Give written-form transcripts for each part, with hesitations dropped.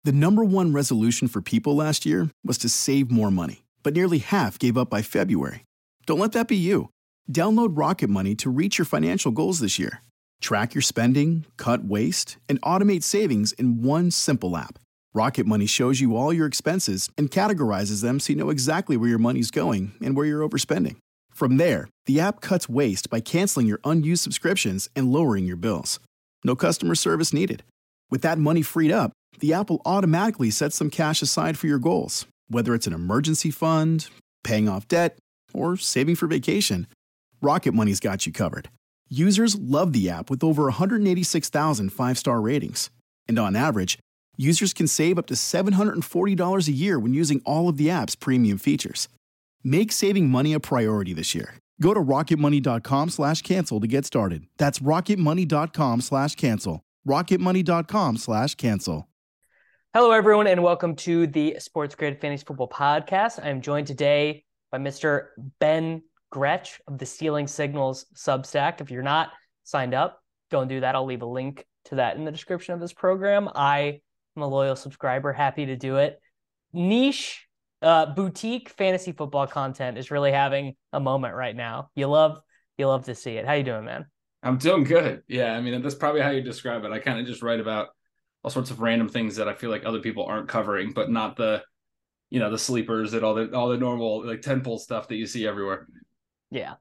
The number one resolution for people last year was to save more money, but nearly half gave up by February. Don't let that be you. Download Rocket Money to reach your financial goals this year. Track your spending, cut waste, and automate savings in one simple app. Rocket Money shows you all your expenses and categorizes them so you know exactly where your money's going and where you're overspending. From there, the app cuts waste by canceling your unused subscriptions and lowering your bills. No customer service needed. With that money freed up, the app will automatically set some cash aside for your goals, whether it's an emergency fund, paying off debt, or saving for vacation. Rocket Money's got you covered. Users love the app with over 186,000 five-star ratings. And on average, users can save up to $740 a year when using all of the app's premium features. Make saving money a priority this year. Go to rocketmoney.com/cancel to get started. That's rocketmoney.com/cancel. rocketmoney.com/cancel. Hello, everyone, and welcome to the Sports Grid Fantasy Football Podcast. I'm joined today by Mr. Ben Gretch of the Stealing Signals Substack. If you're not signed up, go and do that. I'll leave a link to that in the description of this program. I am a loyal subscriber, happy to do it. Niche boutique fantasy football content is really having a moment right now. You love to see it. How you doing, man? I'm doing good. Yeah, I mean, that's probably how you describe it. I kind of just write about all sorts of random things that I feel like other people aren't covering, but not the sleepers and all the normal like tentpole stuff that you see everywhere. Yeah.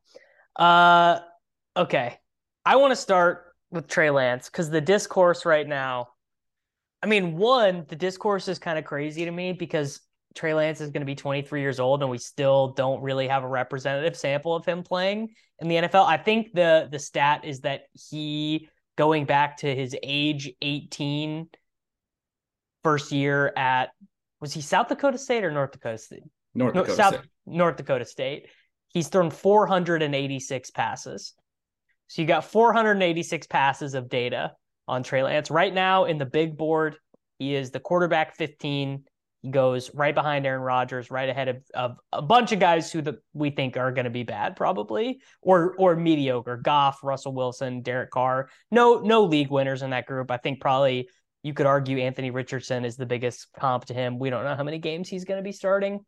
Okay. I want to start with Trey Lance because the discourse right now, I mean, the discourse is kind of crazy to me because Trey Lance is going to be 23 years old and we still don't really have a representative sample of him playing in the NFL. I think the stat is that he, going back to his age 18 first year at, was he South Dakota State or North Dakota State? North Dakota State. He's thrown 486 passes. So you got 486 passes of data on Trey Lance. Right now in the big board, he is the quarterback 15. He goes right behind Aaron Rodgers, right ahead of a bunch of guys who we think are going to be bad probably, or mediocre. Goff, Russell Wilson, Derek Carr. No league winners in that group. I think probably you could argue Anthony Richardson is the biggest comp to him. We don't know how many games he's going to be starting.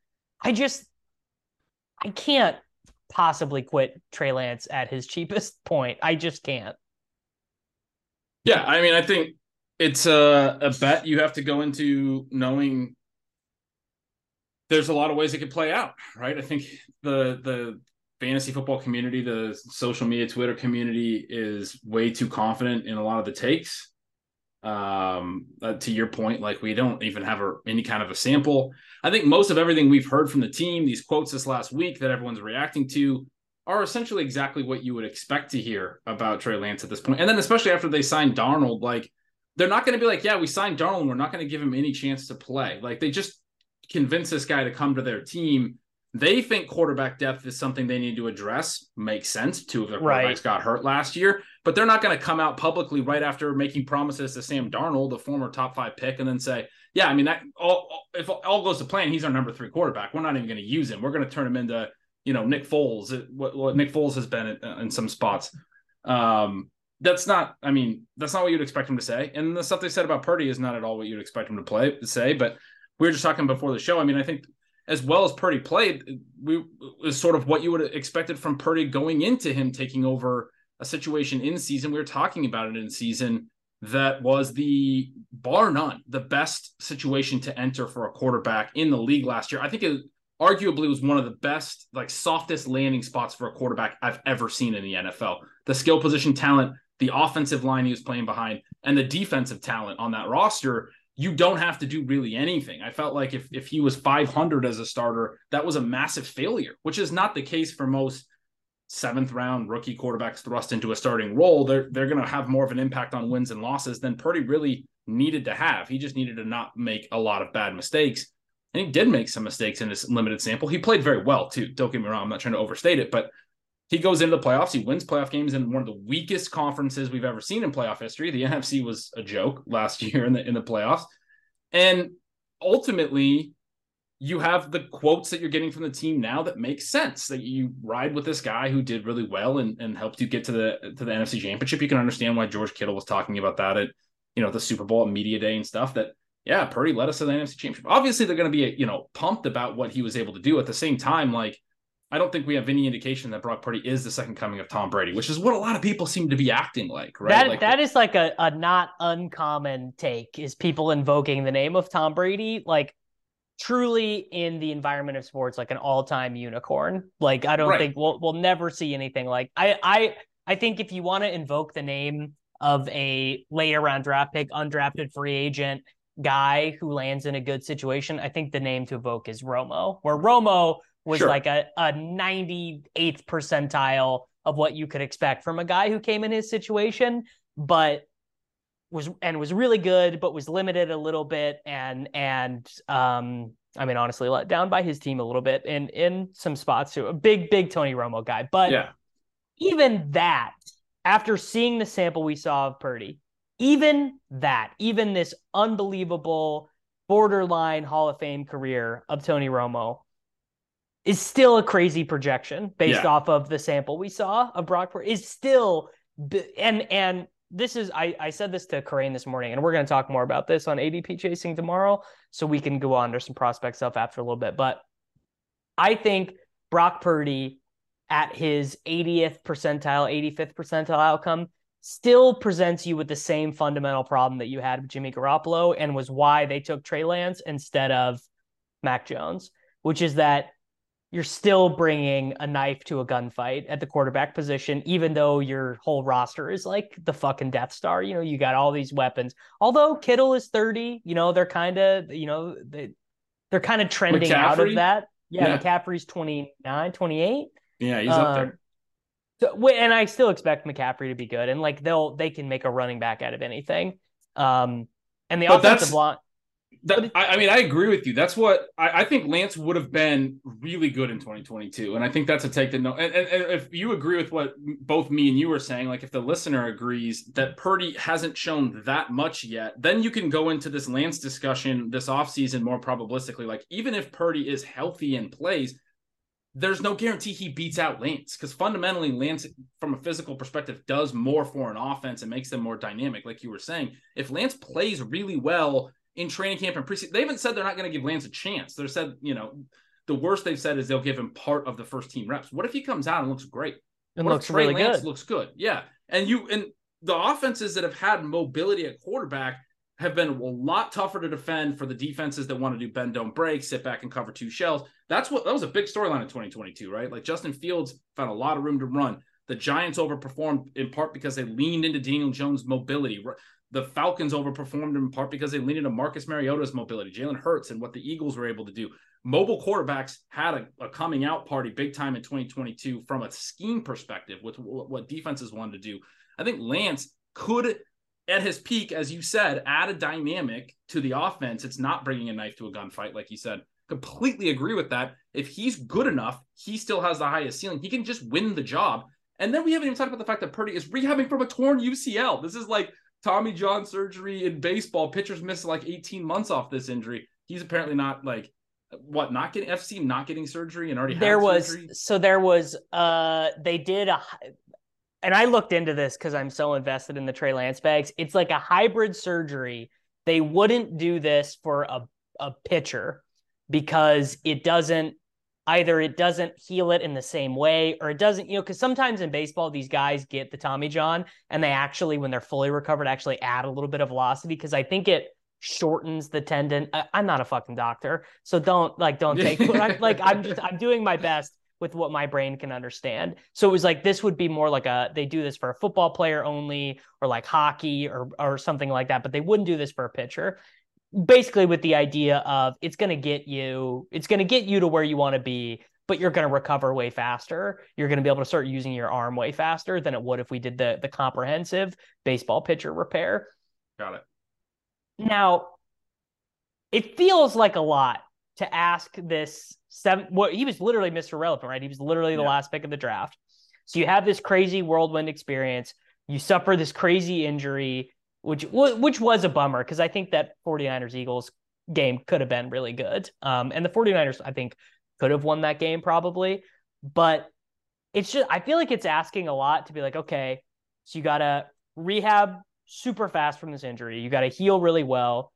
I can't possibly quit Trey Lance at his cheapest point. I just can't. Yeah, I mean, I think it's a bet you have to go into knowing there's a lot of ways it could play out, right? I think the fantasy football community, the social media, Twitter community is way too confident in a lot of the takes. To your point, like we don't even have any kind of a sample. I think most of everything we've heard from the team, these quotes this last week that everyone's reacting to, are essentially exactly what you would expect to hear about Trey Lance at this point. And then especially after they signed Darnold, like they're not going to be like, yeah, we signed Darnold and we're not going to give him any chance to play. Like they just convinced this guy to come to their team. They think quarterback depth is something they need to address. Makes sense. Two of their quarterbacks got hurt last year, but they're not going to come out publicly right after making promises to Sam Darnold, the former top 5 pick, and then say, yeah, I mean, if all goes to plan, he's our number 3 quarterback. We're not even going to use him. We're going to turn him into, Nick Foles, what Nick Foles has been in some spots. That's not what you'd expect him to say. And the stuff they said about Purdy is not at all what you'd expect him to say. But we were just talking before the show. I mean, I think as well as Purdy played, was sort of what you would have expected from Purdy going into him taking over a situation in season. We were talking about it in season. That was the, bar none, the best situation to enter for a quarterback in the league last year. I think it arguably was one of the best, like softest landing spots for a quarterback I've ever seen in the NFL. The skill position talent, the offensive line he was playing behind, and the defensive talent on that roster, you don't have to do really anything. I felt like if he was 500 as a starter, that was a massive failure, which is not the case for most 7th round rookie quarterbacks thrust into a starting role. They're going to have more of an impact on wins and losses than Purdy really needed to have. He just needed to not make a lot of bad mistakes. And he did make some mistakes in his limited sample. He played very well too. Don't get me wrong. I'm not trying to overstate it, but he goes into the playoffs. He wins playoff games in one of the weakest conferences we've ever seen in playoff history. The NFC was a joke last year in the playoffs. And ultimately, you have the quotes that you're getting from the team now that make sense, that you ride with this guy who did really well and helped you get to the NFC Championship. You can understand why George Kittle was talking about that at, the Super Bowl and media day and stuff, that Yeah, Purdy led us to the NFC Championship. Obviously, they're going to be, pumped about what he was able to do. At the same time, like, I don't think we have any indication that Brock Purdy is the second coming of Tom Brady, which is what a lot of people seem to be acting like, right? That is like a not uncommon take, is people invoking the name of Tom Brady, like truly in the environment of sports, like an all-time unicorn. Like, I don't think we'll never see anything like I think if you want to invoke the name of a later round draft pick, undrafted free agent guy who lands in a good situation, I think the name to evoke is Romo, where Romo was like a 98th percentile of what you could expect from a guy who came in his situation, but was really good, but was limited a little bit, and I mean, honestly, let down by his team a little bit in some spots too. A big Tony Romo guy, but even that, after seeing the sample we saw of Purdy, even this unbelievable borderline Hall of Fame career of Tony Romo is still a crazy projection based off of the sample we saw of Brock Purdy. Is still, and this is, I said this to Corain this morning, and we're going to talk more about this on ADP Chasing tomorrow, so we can go on to some prospect stuff after a little bit. But I think Brock Purdy at his 80th percentile, 85th percentile outcome still presents you with the same fundamental problem that you had with Jimmy Garoppolo, and was why they took Trey Lance instead of Mac Jones, which is that you're still bringing a knife to a gunfight at the quarterback position, even though your whole roster is like the fucking Death Star. You got all these weapons. Although Kittle is 30, they're kind of, they're kind of trending McCaffrey? Out of that. Yeah, McCaffrey's 29, 28. Yeah, he's up there. So, and I still expect McCaffrey to be good, and like they can make a running back out of anything. And the offensive line. I mean, I agree with you. That's what I think. Lance would have been really good in 2022, and I think that's a take that no. And if you agree with what both me and you were saying, like if the listener agrees that Purdy hasn't shown that much yet, then you can go into this Lance discussion this offseason more probabilistically. Like even if Purdy is healthy and plays, there's no guarantee he beats out Lance, because fundamentally Lance, from a physical perspective, does more for an offense and makes them more dynamic. Like you were saying, if Lance plays really well in training camp and preseason, they haven't said they're not going to give Lance a chance. They're said, the worst they've said is they'll give him part of the first team reps. What if he comes out and looks great? It looks really Lance good. Looks good. Yeah. And the offenses that have had mobility at quarterback have been a lot tougher to defend for the defenses that want to do bend, don't break, sit back and cover two shells. That was a big storyline in 2022, right? Like Justin Fields found a lot of room to run. The Giants overperformed in part because they leaned into Daniel Jones' mobility. The Falcons overperformed in part because they leaned into Marcus Mariota's mobility, Jalen Hurts, and what the Eagles were able to do. Mobile quarterbacks had a coming out party big time in 2022 from a scheme perspective with what defenses wanted to do. I think Lance could, at his peak, as you said, add a dynamic to the offense. It's not bringing a knife to a gunfight, like you said. Completely agree with that. If he's good enough, he still has the highest ceiling. He can just win the job. And then we haven't even talked about the fact that Purdy is rehabbing from a torn UCL. This is like Tommy John surgery in baseball. Pitchers miss like 18 months off this injury. He's apparently not not getting surgery and already had surgery. So there was, they did and I looked into this because I'm so invested in the Trey Lance bags. It's like a hybrid surgery. They wouldn't do this for a pitcher because it doesn't heal it in the same way, or it doesn't, because sometimes in baseball, these guys get the Tommy John and they actually, when they're fully recovered, actually add a little bit of velocity, because I think it shortens the tendon. I'm not a fucking doctor, so don't take I'm doing my best with what my brain can understand. So it was like, this would be more like they do this for a football player only, or like hockey or something like that, but they wouldn't do this for a pitcher. Basically with the idea of it's going to get you to where you want to be, but you're going to recover way faster. You're going to be able to start using your arm way faster than it would if we did the comprehensive baseball pitcher repair. Got it. Now, it feels like a lot to ask this he was literally Mr. Relevant, right? He was literally the last pick of the draft. So you have this crazy whirlwind experience. You suffer this crazy injury, which was a bummer, because I think that 49ers-Eagles game could have been really good. And the 49ers, I think, could have won that game probably. But it's just, I feel like it's asking a lot to be like, okay, so you got to rehab super fast from this injury. You got to heal really well.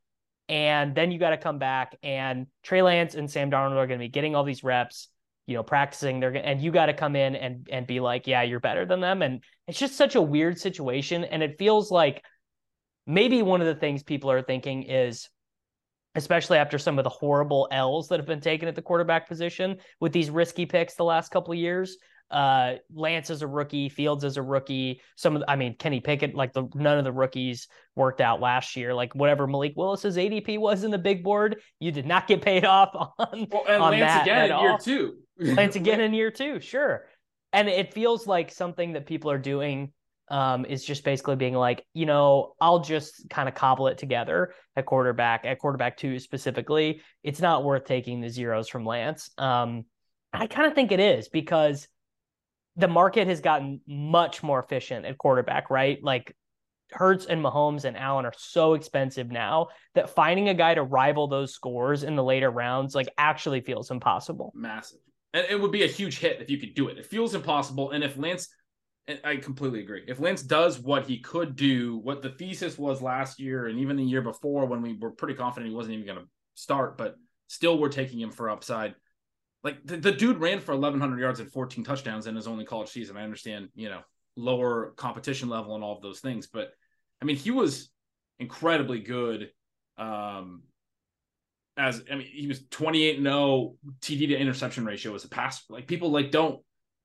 And then you got to come back, and Trey Lance and Sam Darnold are going to be getting all these reps, practicing. And you got to come in and be like, yeah, you're better than them. And it's just such a weird situation. And it feels like maybe one of the things people are thinking is, especially after some of the horrible L's that have been taken at the quarterback position with these risky picks the last couple of years. Lance is a rookie, Fields is a rookie. Kenny Pickett, none of the rookies worked out last year. Like whatever Malik Willis's ADP was in the big board, you did not get paid off on. And on Lance that again in year 2. Lance again in year 2, sure. And it feels like something that people are doing is just basically being like, I'll just kind of cobble it together at quarterback 2 specifically. It's not worth taking the zeros from Lance. I kind of think it is, because the market has gotten much more efficient at quarterback, right? Like Hurts and Mahomes and Allen are so expensive now that finding a guy to rival those scores in the later rounds actually feels impossible. Massive. And it would be a huge hit if you could do it. It feels impossible. And if Lance, and I completely agree, if Lance does what he could do, what the thesis was last year and even the year before, when we were pretty confident he wasn't even going to start, but still we're taking him for upside. Like the dude ran for 1,100 yards and 14 touchdowns in his only college season. I understand, lower competition level and all of those things, but he was incredibly good. He was 28-0 TD to interception ratio as a passer. Like people don't.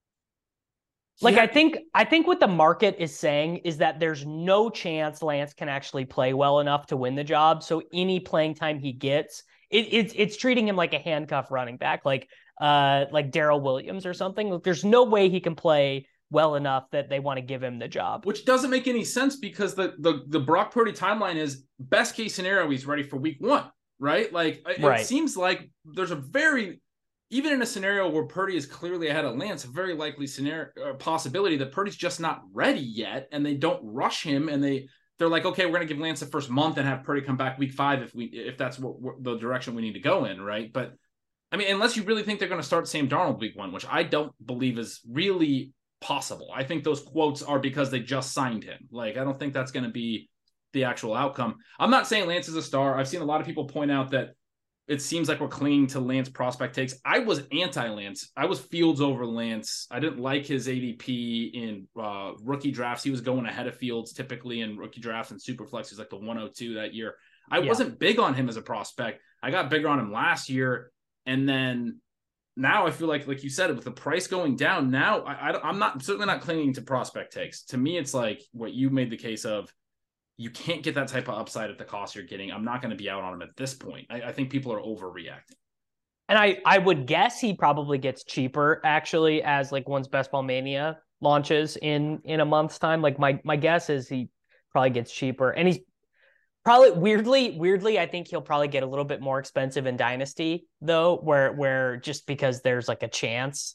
I think what the market is saying is that there's no chance Lance can actually play well enough to win the job. So any playing time he gets, it's treating him like a handcuff running back, like Darrell Williams or something. There's no way he can play well enough that they want to give him the job. Which doesn't make any sense, because the Brock Purdy timeline is best case scenario, he's ready for week 1, right? It seems like there's even in a scenario where Purdy is clearly ahead of Lance, a very likely possibility that Purdy's just not ready yet, and they don't rush him, and they're like, okay, we're going to give Lance the first month and have Purdy come back week 5 if that's what the direction we need to go in, right? But unless you really think they're going to start Sam Darnold week 1, which I don't believe is really possible. I think those quotes are because they just signed him. I don't think that's going to be the actual outcome. I'm not saying Lance is a star. I've seen a lot of people point out that it seems like we're clinging to Lance prospect takes. I was anti-Lance. I was Fields over Lance. I didn't like his ADP in rookie drafts. He was going ahead of Fields typically in rookie drafts, and Superflex. He was the 102 that year. I wasn't big on him as a prospect. I got bigger on him last year. And then now I feel like you said, with the price going down, now I'm certainly not clinging to prospect takes. To me, it's like what you made the case of. You can't get that type of upside at the cost you're getting. I'm not going to be out on him at this point. I think people are overreacting. And I would guess he probably gets cheaper, actually, as once Best Ball Mania launches in a month's time. My guess is he probably gets cheaper. And he's probably weirdly, I think he'll probably get a little bit more expensive in Dynasty, though, where just because there's a chance.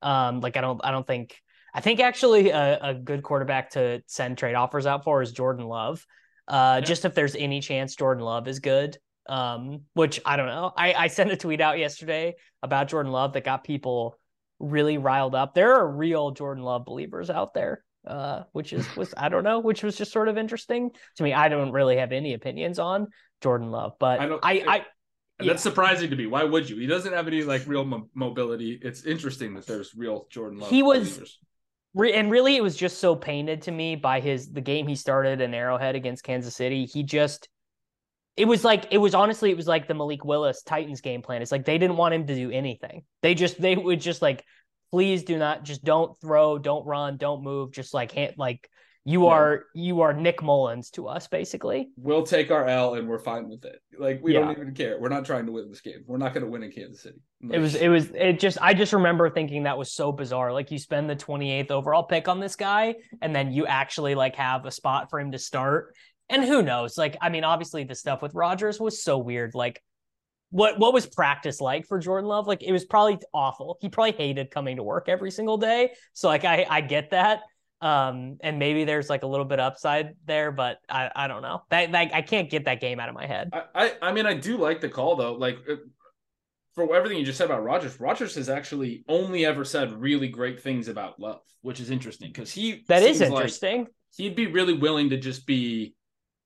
I think actually a good quarterback to send trade offers out for is Jordan Love. Just if there's any chance Jordan Love is good, which I don't know. I sent a tweet out yesterday about Jordan Love that got people really riled up. There are real Jordan Love believers out there, which was just sort of interesting to me. I don't really have any opinions on Jordan Love, but that's surprising to me. Why would you? He doesn't have any real mobility. It's interesting that there's real Jordan Love believers. And really, it was just so painted to me by the game he started in Arrowhead against Kansas City. It was like the Malik Willis Titans game plan. It's like they didn't want him to do anything. They would just please don't throw, don't run, don't move. Just you are Nick Mullins to us, basically. We'll take our L and we're fine with it. We don't even care. We're not trying to win this game. We're not going to win in Kansas City. I just remember thinking that was so bizarre. You spend the 28th overall pick on this guy, and then you actually have a spot for him to start. And who knows? Obviously the stuff with Rodgers was so weird. What was practice like for Jordan Love? It was probably awful. He probably hated coming to work every single day. So I get that. And maybe there's a little bit upside there, but I don't know. I can't get that game out of my head. I do like the call though. For everything you just said about Rodgers has actually only ever said really great things about Love, which is interesting because that is interesting. He'd be really willing to just be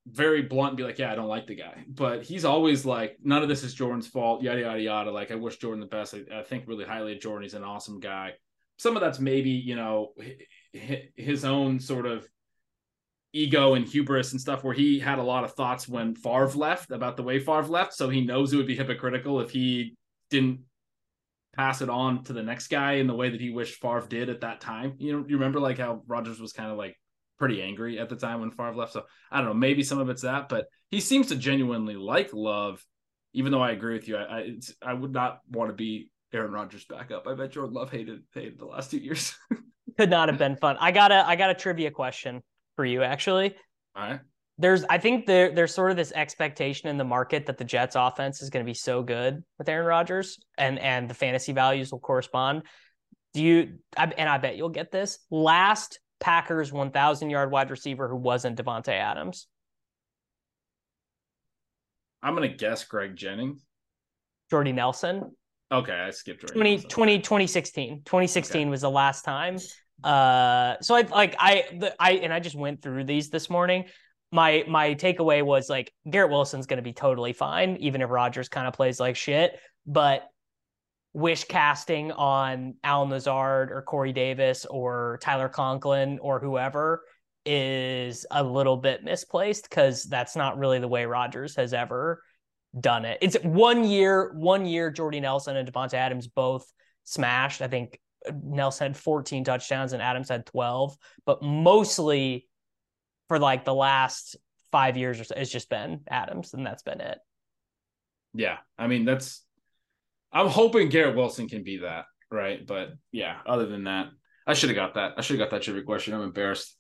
very blunt and be like, yeah, I don't like the guy. But he's always like, none of this is Jordan's fault, yada, yada, yada. Like, I wish Jordan the best. I think really highly of Jordan. He's an awesome guy. Some of that's maybe, you know, his own sort of ego and hubris and stuff, where he had a lot of thoughts when Favre left about the way Favre left. So he knows it would be hypocritical if he didn't pass it on to the next guy in the way that he wished Favre did at that time. You know, you remember like how Rodgers was kind of like pretty angry at the time when Favre left. So I don't know, maybe some of it's that, but he seems to genuinely like Love, even though I agree with you. I would not want to be Aaron Rodgers backup. I bet Jordan Love hated the last 2 years. Could not have been fun. I got a trivia question for you, actually. All right. I think there's sort of this expectation in the market that the Jets offense is going to be so good with Aaron Rodgers and the fantasy values will correspond. I bet you'll get this. Last Packers 1,000-yard wide receiver who wasn't Devontae Adams. I'm going to guess Greg Jennings. Jordy Nelson. Okay, I skipped Jordy 2016. 2016 okay. Was the last time. So I just went through these this morning. My takeaway was like Garrett Wilson's going to be totally fine, even if Rodgers kind of plays like shit. But wish casting on Al Nazard or Corey Davis or Tyler Conklin or whoever is a little bit misplaced, because that's not really the way Rodgers has ever done it. It's 1 year, Jordy Nelson and Devontae Adams both smashed. I think Nelson had 14 touchdowns and Adams had 12, but mostly for like the last 5 years or so, it's just been Adams, and that's been it. Yeah. I mean, I'm hoping Garrett Wilson can be that, right? But yeah, other than that, I should have got that. I should have got that trivia question. I'm embarrassed.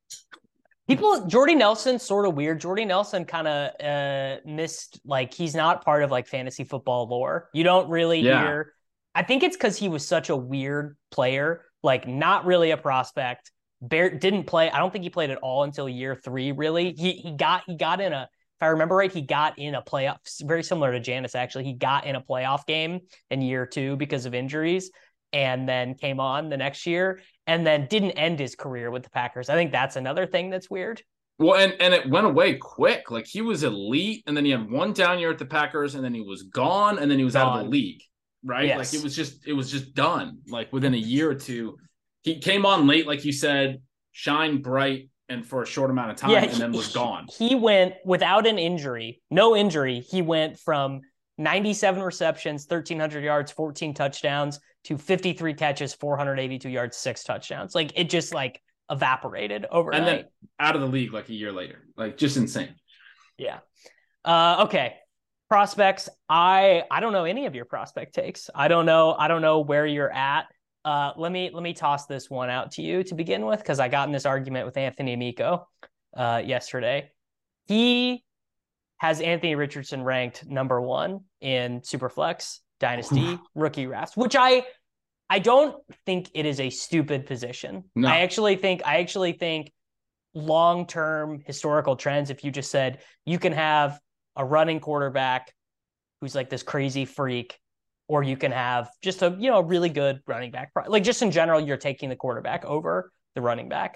Jordy Nelson, sort of weird. Jordy Nelson kind of missed, like, he's not part of like fantasy football lore. You don't really hear. I think it's because he was such a weird player, like not really a prospect. Didn't play. I don't think he played at all until year 3. Really, he got in a. If I remember right, he got in a playoff. Very similar to Janis, actually. He got in a playoff game in year 2 because of injuries, and then came on the next year, and then didn't end his career with the Packers. I think that's another thing that's weird. Well, and it went away quick. Like, he was elite, and then he had one down year at the Packers, and then he was gone, and then he was out of the league. Right? Yes. Like, it was just done. Like, within a year or two, he came on late, like you said, shined bright, and for a short amount of time, and then was gone. He went without an injury, no injury. He went from 97 receptions, 1,300 yards, 14 touchdowns to 53 catches, 482 yards, 6 touchdowns. Like, it just like evaporated overnight. And then out of the league like a year later. Like, just insane. Yeah. Okay. Prospects. I don't know any of your prospect takes. I don't know where you're at. Let me toss this one out to you to begin with, because I got in this argument with Anthony Amico yesterday. He has Anthony Richardson ranked number 1 in Superflex Dynasty rookie drafts, which I don't think it is a stupid position. No. I actually think long-term historical trends, if you just said you can have a running quarterback who's like this crazy freak, or you can have just a really good running back. Like, just in general, you're taking the quarterback over the running back.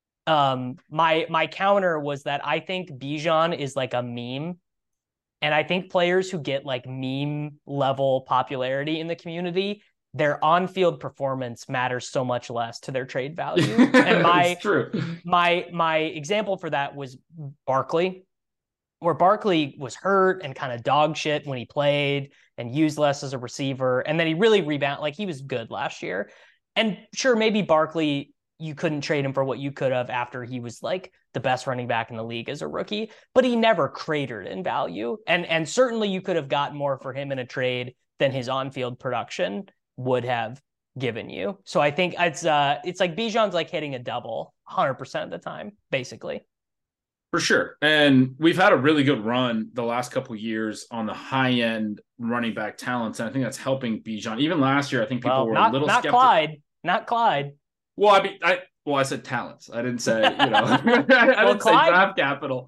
My counter was that I think Bijan is like a meme. And I think players who get like meme level popularity in the community, their on-field performance matters so much less to their trade value. And my example for that was Barkley, where Barkley was hurt and kind of dog shit when he played and used less as a receiver. And then he really rebounded. Like, he was good last year. And sure, maybe Barkley, you couldn't trade him for what you could have after he was like the best running back in the league as a rookie, but he never cratered in value. And certainly you could have gotten more for him in a trade than his on-field production would have given you. So I think it's like Bijan's like hitting a double 100% of the time, basically. For sure. And we've had a really good run the last couple of years on the high-end running back talents, and I think that's helping Bijan. Even last year, I think people were a little skeptical. Not Clyde. Well, I mean, I said talents. I didn't say, I didn't say draft capital.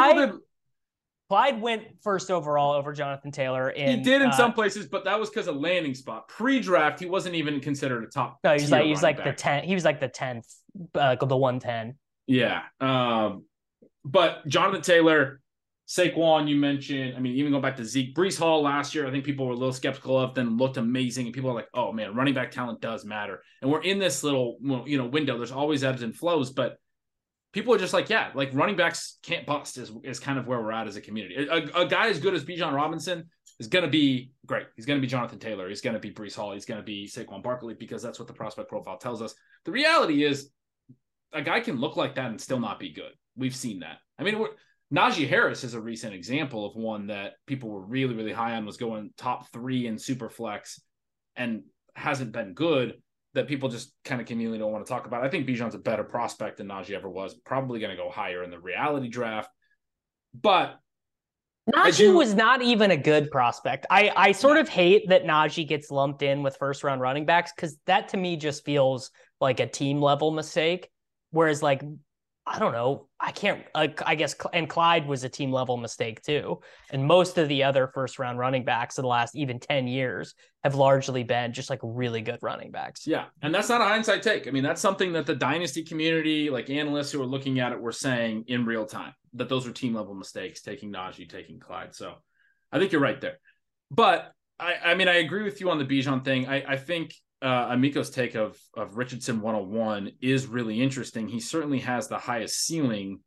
Clyde went first overall over Jonathan Taylor. He did in some places, but that was because of landing spot. Pre-draft, he wasn't even considered a top. No, he was like the 10th. He was like the 10th, the 110. Yeah. But Jonathan Taylor, Saquon, you mentioned, I mean, even going back to Zeke, Breece Hall last year, I think people were a little skeptical of, then looked amazing. And people are like, oh man, running back talent does matter. And we're in this little, window. There's always ebbs and flows, but people are just like, yeah, like running backs can't bust is kind of where we're at as a community. A guy as good as Bijan Robinson is going to be great. He's going to be Jonathan Taylor. He's going to be Breece Hall. He's going to be Saquon Barkley, because that's what the prospect profile tells us. The reality is a guy can look like that and still not be good. We've seen that. I mean, Najee Harris is a recent example of one that people were really, really high on, was going top 3 in Superflex and hasn't been good, that people just kind of conveniently don't want to talk about. I think Bijan's a better prospect than Najee ever was, probably going to go higher in the reality draft. But Najee was not even a good prospect. I sort of hate that Najee gets lumped in with first-round running backs, because that to me just feels like a team-level mistake. Whereas, like, I don't know, I guess, and Clyde was a team-level mistake too. And most of the other first-round running backs in the last even 10 years have largely been just like really good running backs. Yeah, and that's not a hindsight take. I mean, that's something that the dynasty community, like analysts who are looking at it, were saying in real time, that those were team-level mistakes, taking Najee, taking Clyde. So I think you're right there. But, I mean, I agree with you on the Bijan thing. I think Amico's take of Richardson 101 is really interesting. He certainly has the highest ceiling.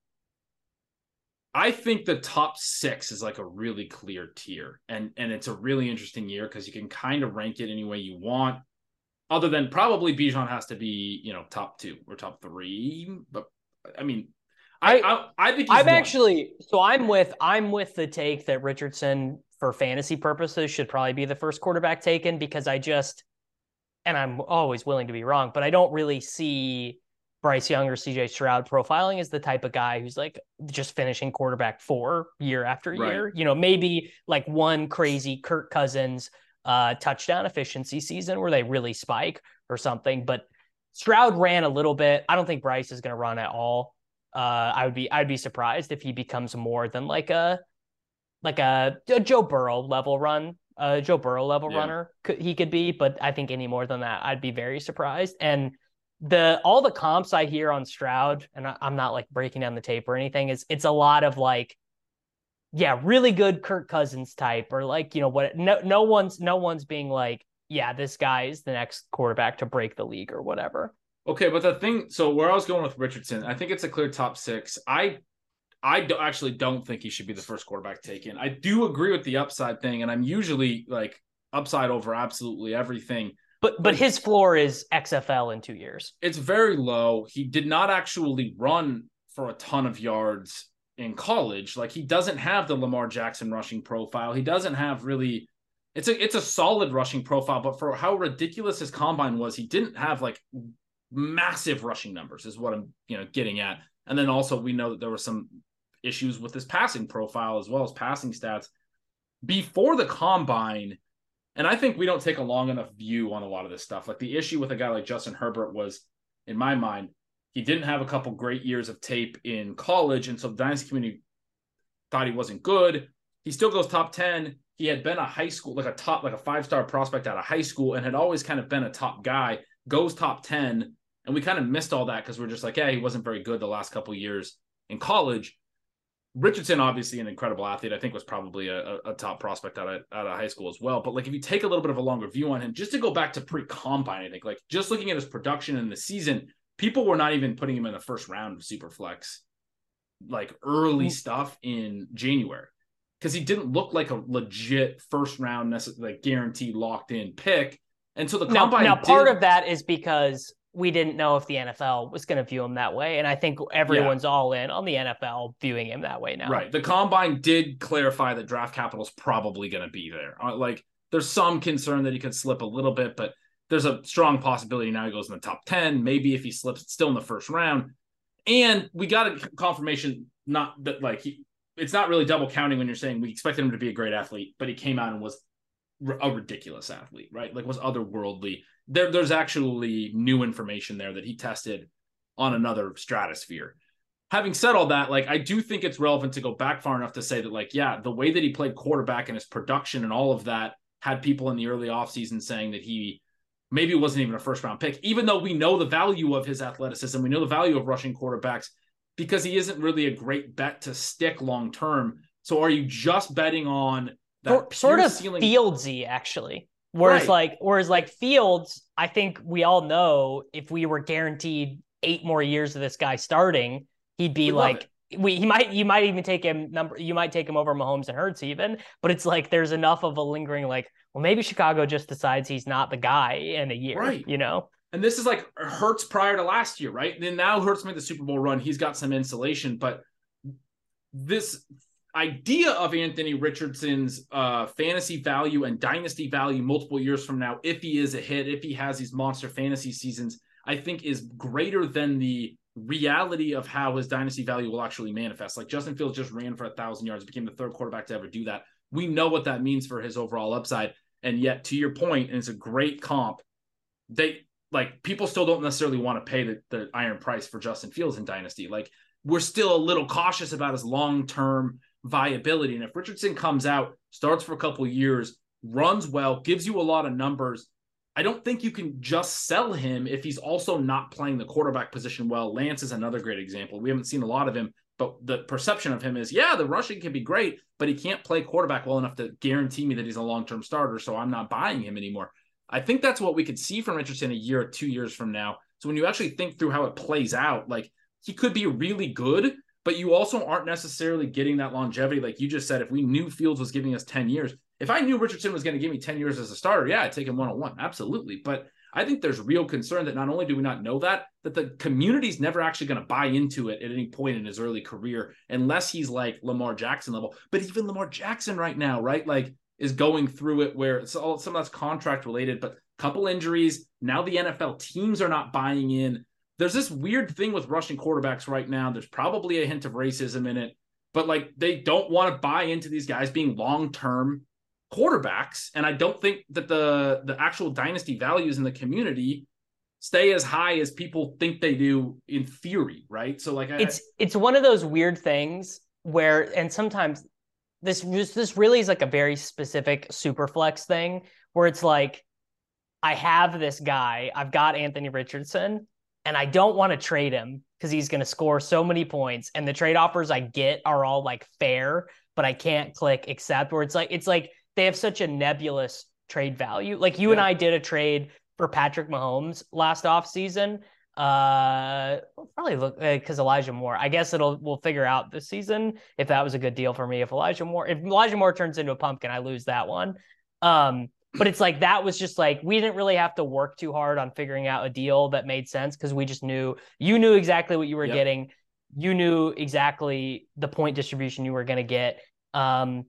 I think the top 6 is like a really clear tier, and it's a really interesting year because you can kind of rank it any way you want, other than probably Bijan has to be, top 2 or top 3. But I mean, I think I'm with the take that Richardson, for fantasy purposes, should probably be the first quarterback taken, because and I'm always willing to be wrong, but I don't really see Bryce Young or CJ Stroud profiling as the type of guy who's like just finishing quarterback 4 year after year. Right. Maybe like one crazy Kirk Cousins touchdown efficiency season where they really spike or something. But Stroud ran a little bit. I don't think Bryce is going to run at all. I'd be surprised if he becomes more than like a Joe Burrow level run. Runner he could be, but I think any more than that, I'd be very surprised. And all the comps I hear on Stroud, and I'm not like breaking down the tape or anything, it's a lot of like, yeah, really good Kirk Cousins type, or like, what, no one's being like, yeah, this guy is the next quarterback to break the league or whatever. Okay, but so where I was going with Richardson, I think it's a clear top 6. I actually don't think he should be the first quarterback taken. I do agree with the upside thing, and I'm usually like upside over absolutely everything. But his floor is XFL in 2 years. It's very low. He did not actually run for a ton of yards in college. Like, he doesn't have the Lamar Jackson rushing profile. He doesn't have really. It's a solid rushing profile, but for how ridiculous his combine was, he didn't have like massive rushing numbers, is what I'm getting at. And then also we know that there were some issues with his passing profile as well as passing stats before the combine. And I think we don't take a long enough view on a lot of this stuff. Like, the issue with a guy like Justin Herbert was, in my mind, he didn't have a couple great years of tape in college. And so the dynasty community thought he wasn't good. He still goes top 10. He had been a high school, like a 5-star prospect out of high school, and had always kind of been a top guy, goes top 10. And we kind of missed all that because we're just like, yeah, he wasn't very good the last couple of years in college. Richardson, obviously an incredible athlete, I think was probably a top prospect out of high school as well. But like, if you take a little bit of a longer view on him, just to go back to pre-combine, I think like just looking at his production in the season, people were not even putting him in the first round of Superflex, like early stuff in January, because he didn't look like a legit first round, like guaranteed locked in pick until the combine. Now part of that is because we didn't know if the NFL was going to view him that way. And I think everyone's all in on the NFL viewing him that way now. Right. The combine did clarify that draft capital is probably going to be there. Like, there's some concern that he could slip a little bit, but there's a strong possibility now he goes in the top 10. Maybe if he slips, it's still in the first round. And we got a confirmation, not that like it's not really double counting when you're saying we expected him to be a great athlete, but he came out and was a ridiculous athlete, right? Like, was otherworldly. There's actually new information there that he tested on another stratosphere. Having said all that, like, I do think it's relevant to go back far enough to say that, like, yeah, the way that he played quarterback and his production and all of that had people in the early offseason saying that he maybe wasn't even a first round pick, even though we know the value of his athleticism. We know the value of rushing quarterbacks. because he isn't really a great bet to stick long term. So are you just betting on that sort of ceiling? Fieldsy, actually? Whereas like Fields, I think we all know if we were guaranteed 8 more years of this guy starting, he'd be like you might even take him over Mahomes and Hurts even, but it's like there's enough of a lingering like, well, maybe Chicago just decides he's not the guy in a year, right? You know? And this is like Hurts prior to last year, right? Then now Hurts made the Super Bowl run. He's got some insulation, but this idea of Anthony Richardson's fantasy value and dynasty value multiple years from now, if he is a hit, if he has these monster fantasy seasons, I think is greater than the reality of how his dynasty value will actually manifest. Like Justin Fields just ran for 1,000 yards, became the third quarterback to ever do that. We know what that means for his overall upside. And yet, to your point, and it's a great comp, people still don't necessarily want to pay the iron price for Justin Fields in dynasty. Like, we're still a little cautious about his long-term viability. And if Richardson comes out, starts for a couple of years, runs well, gives you a lot of numbers, I don't think you can just sell him if he's also not playing the quarterback position well. Lance is another great example. We haven't seen a lot of him, but the perception of him is, yeah, the rushing can be great, but he can't play quarterback well enough to guarantee me that he's a long-term starter, so I'm not buying him anymore. I think that's what we could see from Richardson a year or 2 years from now. So when you actually think through how it plays out, like, he could be really good, but you also aren't necessarily getting that longevity. Like you just said, if we knew Fields was giving us 10 years, if I knew Richardson was going to give me 10 years as a starter, yeah, I'd take him one-on-one. Absolutely. But I think there's real concern that not only do we not know that the community's never actually going to buy into it at any point in his early career, unless he's like Lamar Jackson level. But even Lamar Jackson right now, right, like is going through it where it's all, some of that's contract related, but couple injuries. Now the NFL teams are not buying in. There's this weird thing with rushing quarterbacks right now. There's probably a hint of racism in it, but like they don't want to buy into these guys being long-term quarterbacks. And I don't think that the actual dynasty values in the community stay as high as people think they do in theory, right? So like it's one of those weird things where, and sometimes this really is like a very specific super flex thing where it's like, I have this guy, I've got Anthony Richardson, and I don't want to trade him because he's going to score so many points. And the trade offers I get are all like fair, but I can't click accept, where it's like they have such a nebulous trade value. Like you and I did a trade for Patrick Mahomes last offseason. Probably look because Elijah Moore. I guess we'll figure out this season if that was a good deal for me. If Elijah Moore turns into a pumpkin, I lose that one. But it's like that was just like we didn't really have to work too hard on figuring out a deal that made sense because we just knew you knew exactly what you were getting. You knew exactly the point distribution you were going to get. And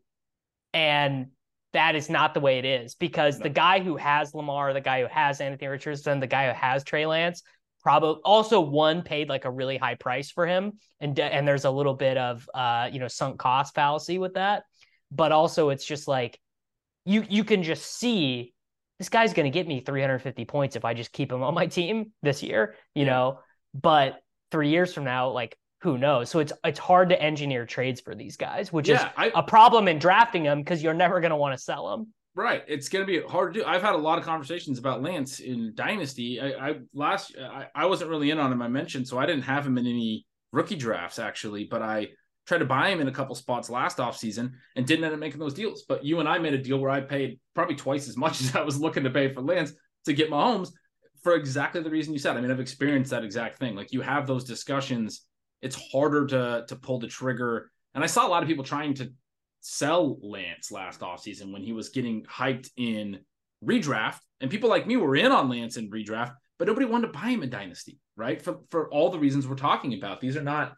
that is not the way it is because the guy who has Lamar, the guy who has Anthony Richardson, the guy who has Trey Lance, probably also paid like a really high price for him. And there's a little bit of, sunk cost fallacy with that. But also it's just like, you can just see this guy's going to get me 350 points if I just keep him on my team this year, you know, but 3 years from now, like who knows? So it's hard to engineer trades for these guys, which is a problem in drafting them because you're never going to want to sell them. Right. It's going to be hard to do. I've had a lot of conversations about Lance in Dynasty. I wasn't really in on him. I mentioned, so I didn't have him in any rookie drafts actually, but I tried to buy him in a couple spots last offseason and didn't end up making those deals. But you and I made a deal where I paid probably twice as much as I was looking to pay for Lance to get Mahomes for exactly the reason you said. I mean, I've experienced that exact thing. Like you have those discussions. It's harder to pull the trigger. And I saw a lot of people trying to sell Lance last offseason when he was getting hyped in redraft. And people like me were in on Lance in redraft, but nobody wanted to buy him in Dynasty, right? For all the reasons we're talking about. These are not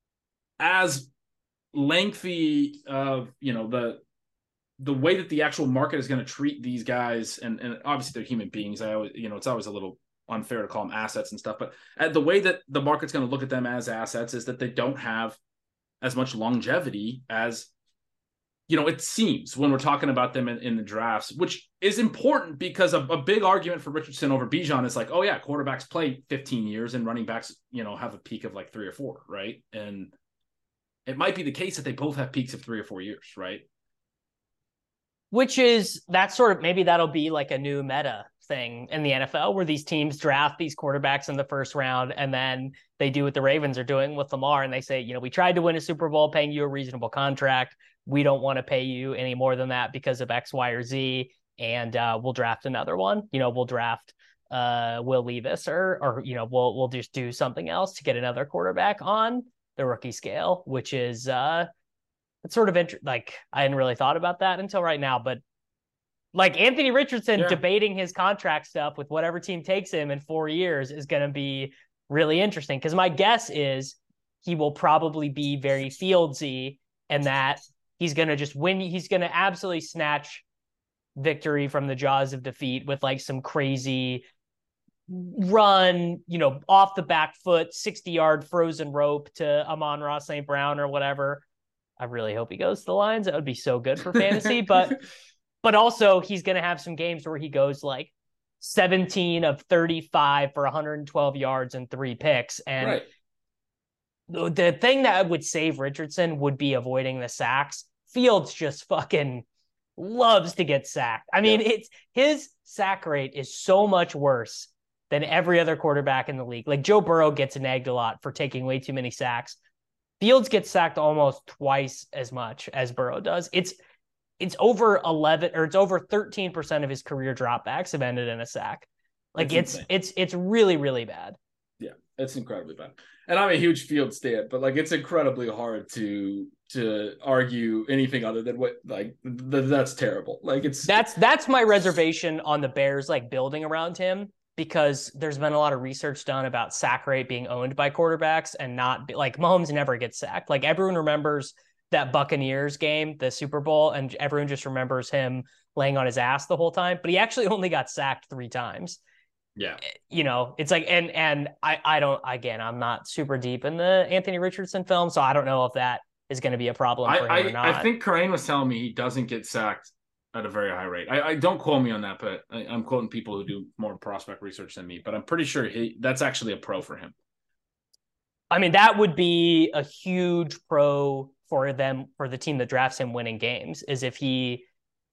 as lengthy of, the way that the actual market is going to treat these guys. And obviously they're human beings. I always, it's always a little unfair to call them assets and stuff, but the way that the market's going to look at them as assets is that they don't have as much longevity as, it seems when we're talking about them in the drafts, which is important because a big argument for Richardson over Bijan is like, oh yeah, quarterbacks play 15 years and running backs, have a peak of like 3 or 4. Right. And it might be the case that they both have peaks of 3 or 4 years. Right. Which is that sort of, maybe that'll be like a new meta thing in the NFL where these teams draft these quarterbacks in the first round and then they do what the Ravens are doing with Lamar and they say, we tried to win a Super Bowl paying you a reasonable contract. We don't want to pay you any more than that because of X, Y, or Z. And we'll draft another one. We'll draft Will Levis or we'll just do something else to get another quarterback on the rookie scale, which is it's sort of I hadn't really thought about that until right now, but like Anthony Richardson debating his contract stuff with whatever team takes him in 4 years is going to be really interesting because my guess is he will probably be very Fieldsy and that he's going to just win. He's going to absolutely snatch victory from the jaws of defeat with like some crazy run, off the back foot, 60-yard frozen rope to Amon-Ra St. Brown or whatever. I really hope he goes to the Lions. That would be so good for fantasy, but also he's going to have some games where he goes like 17 of 35 for 112 yards and 3 picks. And the thing that would save Richardson would be avoiding the sacks. Fields just fucking loves to get sacked. I mean, his sack rate is so much worse than every other quarterback in the league. Like Joe Burrow gets nagged a lot for taking way too many sacks. Fields gets sacked almost twice as much as Burrow does. It's over 11 or it's over 13% of his career dropbacks have ended in a sack. Like it's really, really bad. Yeah, it's incredibly bad. And I'm a huge Fields stan, but like it's incredibly hard to argue anything other than what that's terrible. Like that's my reservation on the Bears like building around him because there's been a lot of research done about sack rate being owned by quarterbacks and not like Mahomes never gets sacked. Like everyone remembers that Buccaneers game, the Super Bowl, and everyone just remembers him laying on his ass the whole time, but he actually only got sacked 3 times. Yeah. It's like, and I don't, again, I'm not super deep in the Anthony Richardson film, so I don't know if that is going to be a problem for him or not. I think Karain was telling me he doesn't get sacked at a very high rate. I don't quote me on that, but I'm quoting people who do more prospect research than me, but I'm pretty sure that's actually a pro for him. I mean, that would be a huge pro for the team that drafts him winning games is if he,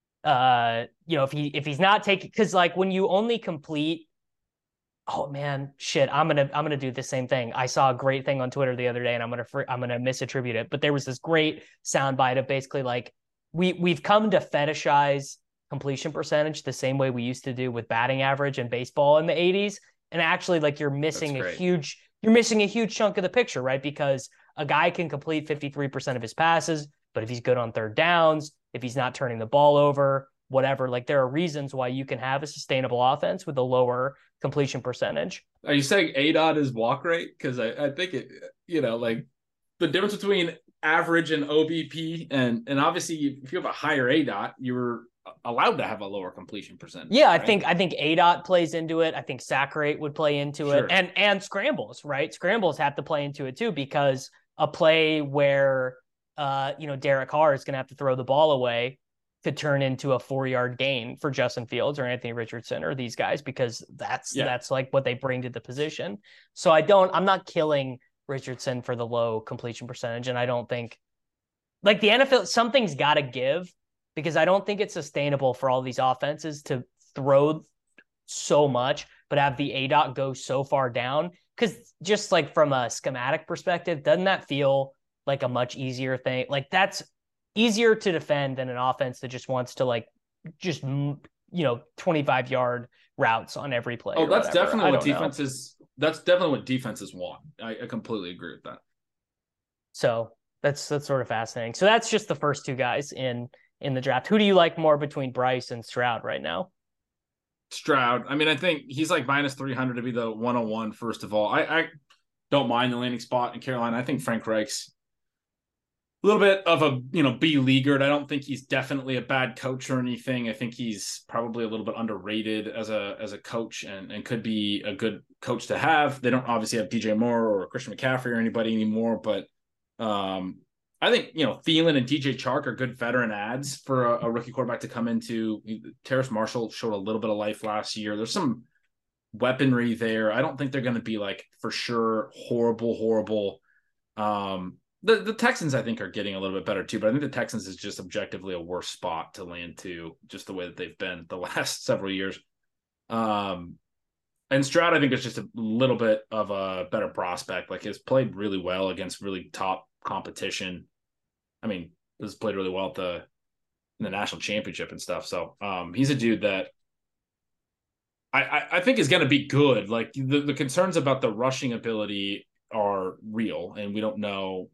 if he's not taking, because like when you only complete, oh man, shit, I'm gonna do the same thing. I saw a great thing on Twitter the other day, and I'm gonna misattribute it, but there was this great soundbite of basically like we've come to fetishize completion percentage the same way we used to do with batting average and baseball in the 80s, and actually like you're missing a huge chunk of the picture, right? Because a guy can complete 53% of his passes, but if he's good on third downs, if he's not turning the ball over, whatever, like there are reasons why you can have a sustainable offense with a lower completion percentage. Are you saying ADOT is walk rate? Because I think it, like the difference between average and OBP, and obviously if you have a higher ADOT, you're allowed to have a lower completion percentage. Yeah, right? I think ADOT plays into it. I think sack rate would play into it, and scrambles, right? Scrambles have to play into it too, because a play where Derek Carr is going to have to throw the ball away could turn into a 4-yard gain for Justin Fields or Anthony Richardson or these guys, because that's like what they bring to the position. So I'm not killing Richardson for the low completion percentage. And I don't think like the NFL, something's got to give, because I don't think it's sustainable for all these offenses to throw so much, but have the ADOT go so far down. Because just like from a schematic perspective, doesn't that feel like a much easier thing? Like that's easier to defend than an offense that just wants to 25-yard routes on every play. Oh, that's definitely what defenses. That's definitely what defenses want. I completely agree with that. So that's sort of fascinating. So that's just the first 2 guys in the draft. Who do you like more between Bryce and Stroud right now? Stroud. I mean, I think he's like minus 300 to be the 101. First of all, I don't mind the landing spot in Carolina. I think Frank Reich's a little bit of a B-leaguer. I don't think he's definitely a bad coach or anything. I think he's probably a little bit underrated as a coach and could be a good coach to have. They don't obviously have DJ Moore or Christian McCaffrey or anybody anymore, but I think Thielen and DJ Chark are good veteran adds for a rookie quarterback to come into. Terrace Marshall showed a little bit of life last year. There's some weaponry there. I don't think they're going to be like for sure horrible. The Texans, I think, are getting a little bit better too, but I think the Texans is just objectively a worse spot to land to, just the way that they've been the last several years. And Stroud, I think, is just a little bit of a better prospect. Like, has played really well against really top competition. I mean, has played really well in the national championship and stuff. So he's a dude that I think is going to be good. Like, the concerns about the rushing ability are real, and we don't know,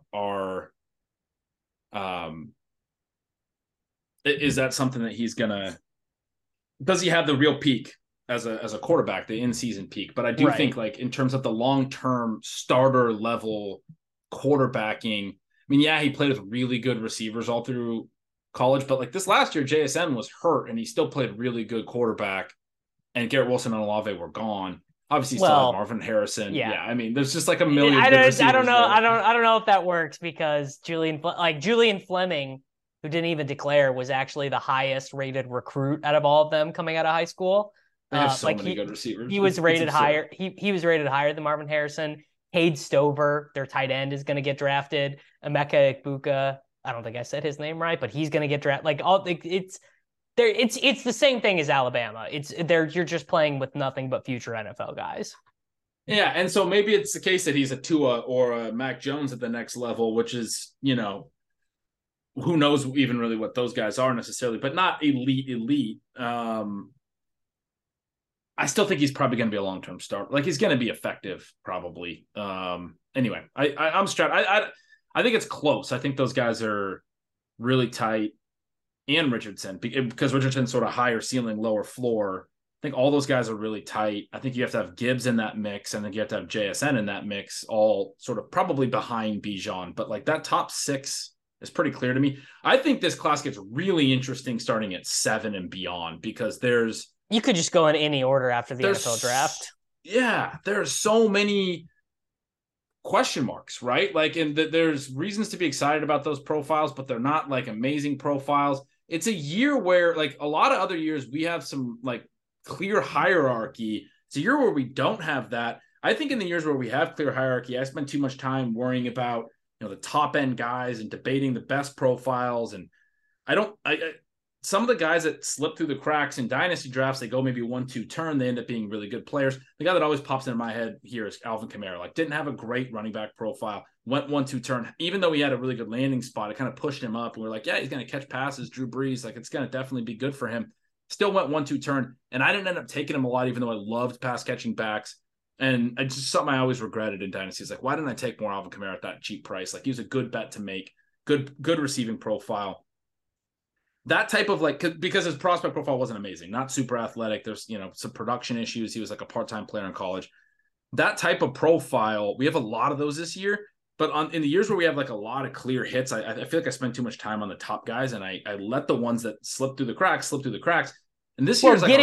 is that something that he's gonna? Does he have the real peak as a quarterback, the in-season peak? But I do think, like, in terms of the long-term starter level quarterbacking, I mean, yeah, he played with really good receivers all through college, but like this last year, JSN was hurt and he still played really good quarterback, and Garrett Wilson and Olave were gone. Obviously, still had Marvin Harrison. Yeah, I mean, there's just like a million. I don't know. I don't know if that works, because Julian Fleming, who didn't even declare, was actually the highest rated recruit out of all of them coming out of high school. They have so many good receivers. He was rated higher. He was rated higher than Marvin Harrison. Cade Stover, their tight end, is going to get drafted. Emeka Egbuka, I don't think I said his name right, but he's going to get drafted. Like, it's the same thing as Alabama. You're just playing with nothing but future NFL guys. Yeah, and so maybe it's the case that he's a Tua or a Mac Jones at the next level, which is, who knows even really what those guys are necessarily, but not elite. I still think he's probably going to be a long-term starter. Like, he's going to be effective, probably. Anyway, I'm Stroud. I think it's close. I think those guys are really tight, and Richardson, because Richardson's sort of higher ceiling, lower floor. I think all those guys are really tight. I think you have to have Gibbs in that mix, and then you have to have JSN in that mix, all sort of probably behind Bijan. But like, that top six is pretty clear to me. I think this class gets really interesting starting at 7 and beyond, because you could just go in any order after the NFL draft. Yeah, there are so many question marks, right? Like, and there's reasons to be excited about those profiles, but they're not like amazing profiles. It's a year where, like a lot of other years, we have some like clear hierarchy. It's a year where we don't have that. I think in the years where we have clear hierarchy, I spend too much time worrying about, the top end guys and debating the best profiles. And some of the guys that slip through the cracks in dynasty drafts, they go maybe 1-2 turn, they end up being really good players. The guy that always pops into my head here is Alvin Kamara. Like, didn't have a great running back profile, went 1-2 turn. Even though he had a really good landing spot, it kind of pushed him up. And we're like, yeah, he's going to catch passes, Drew Brees. Like, it's going to definitely be good for him. Still went 1-2 turn. And I didn't end up taking him a lot, even though I loved pass catching backs. And it's just something I always regretted in dynasty. It's like, why didn't I take more Alvin Kamara at that cheap price? Like, he was a good bet to make, good receiving profile. That type of because his prospect profile wasn't amazing, not super athletic. There's, some production issues. He was like a part-time player in college. That type of profile, we have a lot of those this year, but in the years where we have like a lot of clear hits, I feel like I spend too much time on the top guys, and I let the ones that slip through the cracks. And this year is like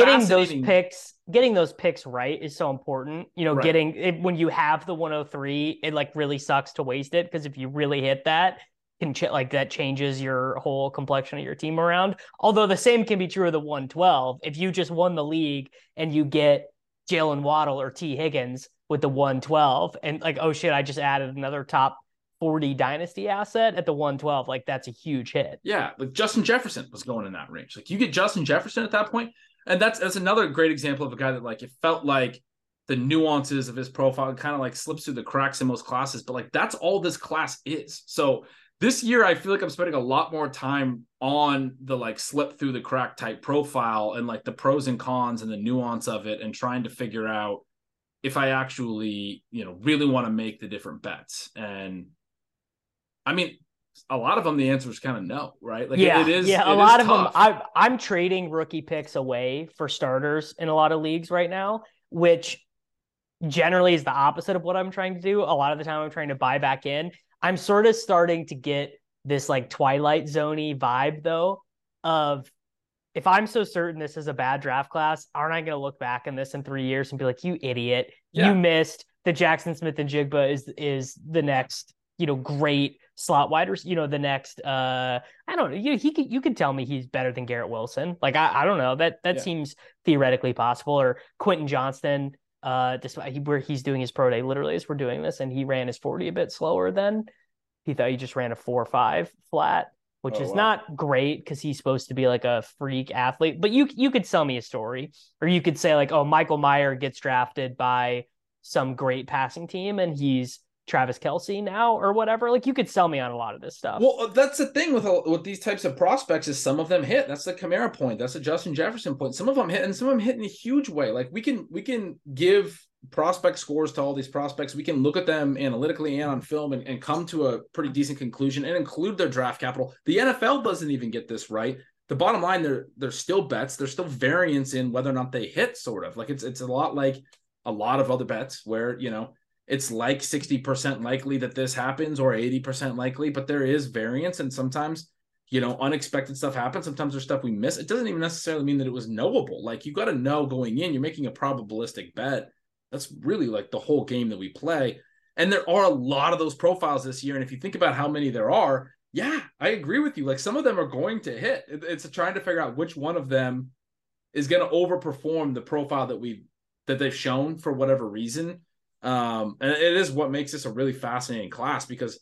getting those picks right is so important. Right. Getting it when you have the 103, it like really sucks to waste it, because if you really hit that, that changes your whole complexion of your team around. Although the same can be true of the 112. If you just won the league and you get Jalen Waddle or T. Higgins with the 112, and like, oh shit, I just added another top 40 dynasty asset at the 112, like, that's a huge hit. Yeah, like Justin Jefferson was going in that range. Like, you get Justin Jefferson at that point, and that's another great example of a guy that, like, it felt like the nuances of his profile kind of like slips through the cracks in most classes, but like, that's all this class is. So this year, I feel like I'm spending a lot more time on the like slip through the crack type profile, and like the pros and cons and the nuance of it, and trying to figure out if I actually, really want to make the different bets. And I mean, a lot of them, the answer is kind of no, right? Like, yeah, it is. Yeah, a lot of them. I'm trading rookie picks away for starters in a lot of leagues right now, which generally is the opposite of what I'm trying to do. A lot of the time, I'm trying to buy back in. I'm sort of starting to get this like Twilight Zone-y vibe, though, of if I'm so certain this is a bad draft class, aren't I going to look back on this in 3 years and be like, you idiot, you missed the Jackson Smith-Njigba is the next, great slot wide receiver, the next, I don't know, you could tell me he's better than Garrett Wilson. Like, I don't know, that seems theoretically possible. Or Quentin Johnston, despite where he's doing his pro day literally as we're doing this, and he ran his 40 a bit slower than he thought. He just ran a 4.5 flat. which is not great because he's supposed to be like a freak athlete. But you could sell me a story, or you could say like, oh, Michael Mayer gets drafted by some great passing team and he's Travis Kelce now or whatever. Like, you could sell me on a lot of this stuff. Well, that's the thing with these types of prospects is some of them hit. That's the Kamara point. That's the Justin Jefferson point. Some of them hit, and some of them hit in a huge way. Like, we can give prospect scores to all these prospects. We can look at them analytically and on film and come to a pretty decent conclusion and include their draft capital. The NFL doesn't even get this right. The bottom line, they're still bets. There's still variance in whether or not they hit, sort of. Like, it's a lot like a lot of other bets where, it's like 60% likely that this happens or 80% likely, but there is variance. And sometimes, unexpected stuff happens. Sometimes there's stuff we miss. It doesn't even necessarily mean that it was knowable. Like, you got to know going in, you're making a probabilistic bet. That's really like the whole game that we play. And there are a lot of those profiles this year. And if you think about how many there are, yeah, I agree with you. Like, some of them are going to hit. It's trying to figure out which one of them is going to overperform the profile that they've shown for whatever reason. And it is what makes this a really fascinating class, because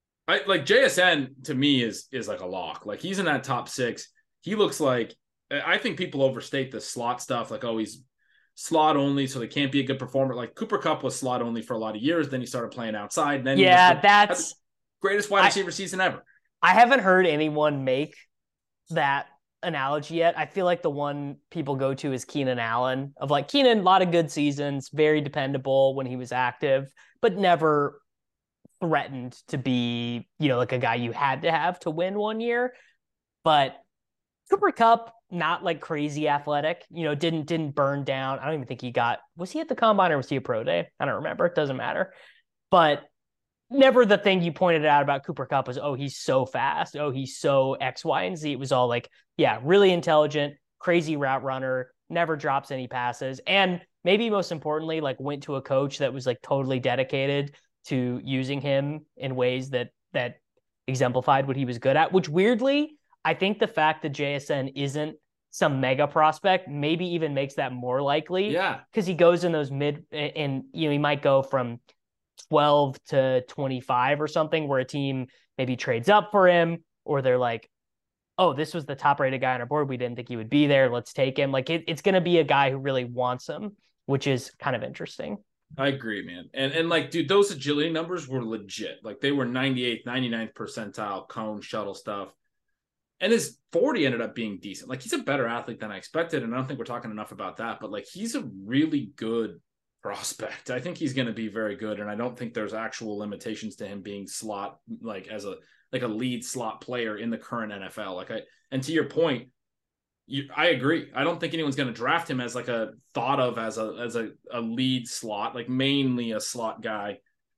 I like JSN to me is like a lock. Like, he's in that top 6. He looks like, I think people overstate the slot stuff. Like, oh, he's slot only, so they can't be a good performer. Like, Cooper Kupp was slot only for a lot of years. Then he started playing outside. Then that's greatest wide receiver season ever. I haven't heard anyone make that analogy yet. I feel like the one people go to is Keenan Allen, of like, Keenan, a lot of good seasons, very dependable when he was active, but never threatened to be, like a guy you had to have to win one year. But Cooper Kupp, not like crazy athletic, didn't burn down. I don't even think was he at the combine or was he a pro day? I don't remember. It doesn't matter. But never the thing you pointed out about Cooper Kupp was, oh, he's so fast. Oh, he's so X, Y, and Z. It was all like, yeah, really intelligent, crazy route runner, never drops any passes. And maybe most importantly, like, went to a coach that was like totally dedicated to using him in ways that exemplified what he was good at, which weirdly, I think the fact that JSN isn't some mega prospect maybe even makes that more likely. Yeah. Because he goes in those and he might go from 12 to 25 or something, where a team maybe trades up for him, or they're like, oh, this was the top rated guy on our board. We didn't think he would be there. Let's take him. Like, it's going to be a guy who really wants him, which is kind of interesting. I agree, man. And like, dude, those agility numbers were legit. Like, they were 98th, 99th percentile cone shuttle stuff. And his 40 ended up being decent. Like, he's a better athlete than I expected. And I don't think we're talking enough about that, but like, he's a really good prospect. I think he's going to be very good. And I don't think there's actual limitations to him being slot, like as a lead slot player in the current NFL. And to your point, I agree. I don't think anyone's going to draft him as like as a lead slot, like mainly a slot guy.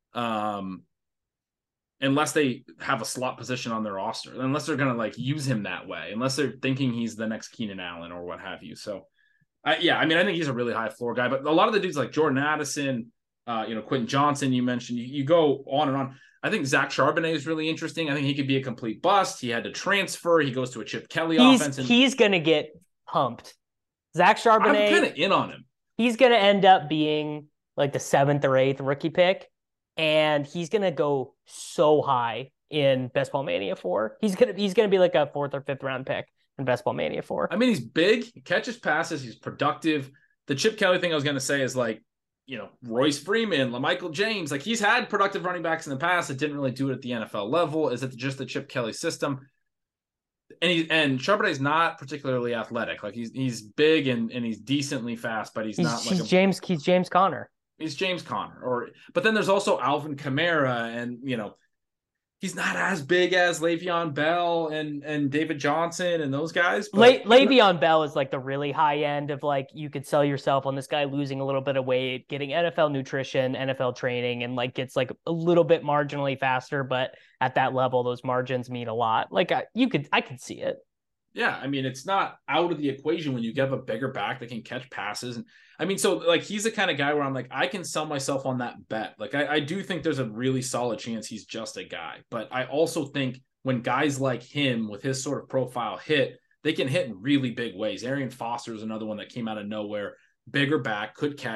Unless they have a slot position on their roster, unless they're going to like use him that way, unless they're thinking he's the next Keenan Allen or what have you. So I think he's a really high floor guy, but a lot of the dudes like Jordan Addison, Quentin Johnson, you mentioned, you go on and on. I think Zach Charbonnet is really interesting. I think he could be a complete bust. He had to transfer. He goes to a Chip Kelly offense. He's going to get pumped. Zach Charbonnet. I'm kind of in on him. He's going to end up being like the 7th or 8th rookie pick. And he's going to go so high in Best Ball Mania 4. He's going to be like a 4th or 5th round pick in Best Ball Mania 4. I mean, he's big, he catches passes, he's productive. The Chip Kelly thing I was going to say is like, Royce Freeman, LaMichael James, like, he's had productive running backs in the past that didn't really do it at the NFL level. Is it just the Chip Kelly system? And Charbonnet's not particularly athletic. Like, he's big and he's decently fast, but he's James Conner. He's James Conner. But then there's also Alvin Kamara, and he's not as big as Le'Veon Bell and David Johnson and those guys. Le'Veon Bell is like the really high end of like, you could sell yourself on this guy losing a little bit of weight, getting NFL nutrition, NFL training, and like gets like a little bit marginally faster, but at that level, those margins mean a lot. Like, I could see it. Yeah, I mean, it's not out of the equation when you get a bigger back that can catch passes. And I mean, so like, he's the kind of guy where I'm like, I can sell myself on that bet. Like, I do think there's a really solid chance he's just a guy. But I also think when guys like him with his sort of profile hit, they can hit in really big ways. Arian Foster is another one that came out of nowhere. Bigger back, could catch,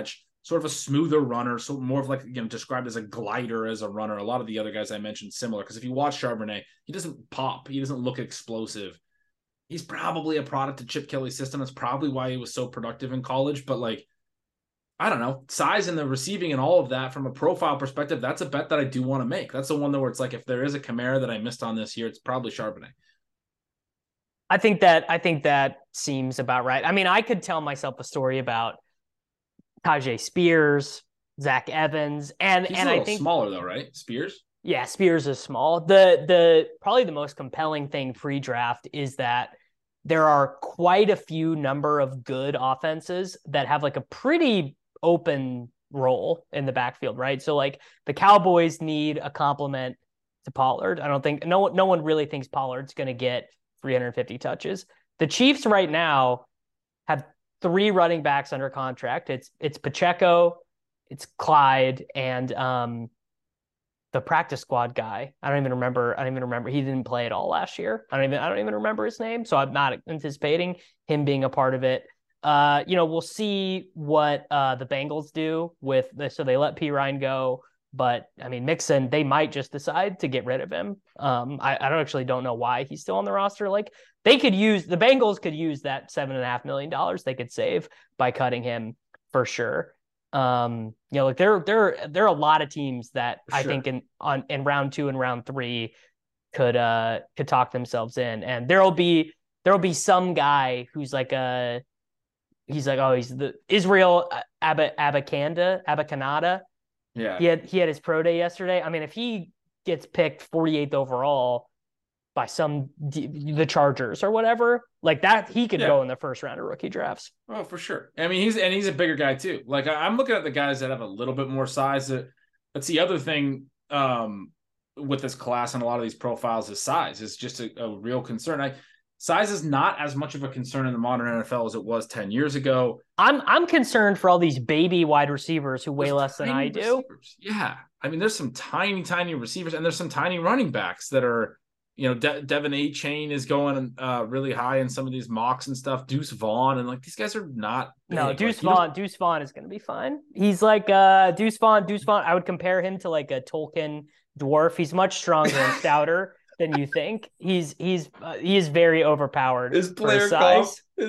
sort of a smoother runner, so more of like, described as a glider as a runner. A lot of the other guys I mentioned similar, because if you watch Charbonnet, he doesn't pop. He doesn't look explosive. He's probably a product of Chip Kelly's system. That's probably why he was so productive in college. But like, I don't know, size and the receiving and all of that from a profile perspective, that's a bet that I do want to make. That's the one where it's like, if there is a Kamara that I missed on this year, it's probably Charbonnet. I think that seems about right. I mean, I could tell myself a story about Tyjae Spears, Zach Evans, and He's I think smaller though, right? Spears? Yeah, Spears is small. The probably the most compelling thing pre-draft is that there are quite a few number of good offenses that have like a pretty open role in the backfield, right? So like the Cowboys need a complement to Pollard. I don't think no one really thinks Pollard's going to get 350 touches. The Chiefs right now have 3 running backs under contract. It's Pacheco, it's Clyde, and the practice squad guy. I don't even remember. He didn't play at all last year. I don't even remember his name. So I'm not anticipating him being a part of it. We'll see what the Bengals do with this. So they let Pirine go. But I mean, Mixon, they might just decide to get rid of him. I don't know why he's still on the roster. Like the Bengals could use that $7.5 million they could save by cutting him for sure. Like there are a lot of teams that I think in round 2 and round 3 could talk themselves in, and there'll be some guy who's like he's the Israel Abanikanda. Yeah. He had his pro day yesterday. I mean, if he gets picked 48th overall by the Chargers or whatever, like that, he could go in the first round of rookie drafts. Oh, for sure. I mean, he's a bigger guy too. Like I'm looking at the guys that have a little bit more size. That's the other thing with this class and a lot of these profiles is size. It's just a real concern. Size is not as much of a concern in the modern NFL as it was 10 years ago. I'm concerned for all these baby wide receivers who weigh less than I do. Yeah. I mean, there's some tiny receivers, and there's some tiny running backs that are, Devin A-Chain is going really high in some of these mocks and stuff. Deuce Vaughn, and like these guys are not big. No, Deuce Vaughn is going to be fine. He's like Deuce Vaughn. I would compare him to like a Tolkien dwarf. He's much stronger and stouter than you think. He is very overpowered. His player comp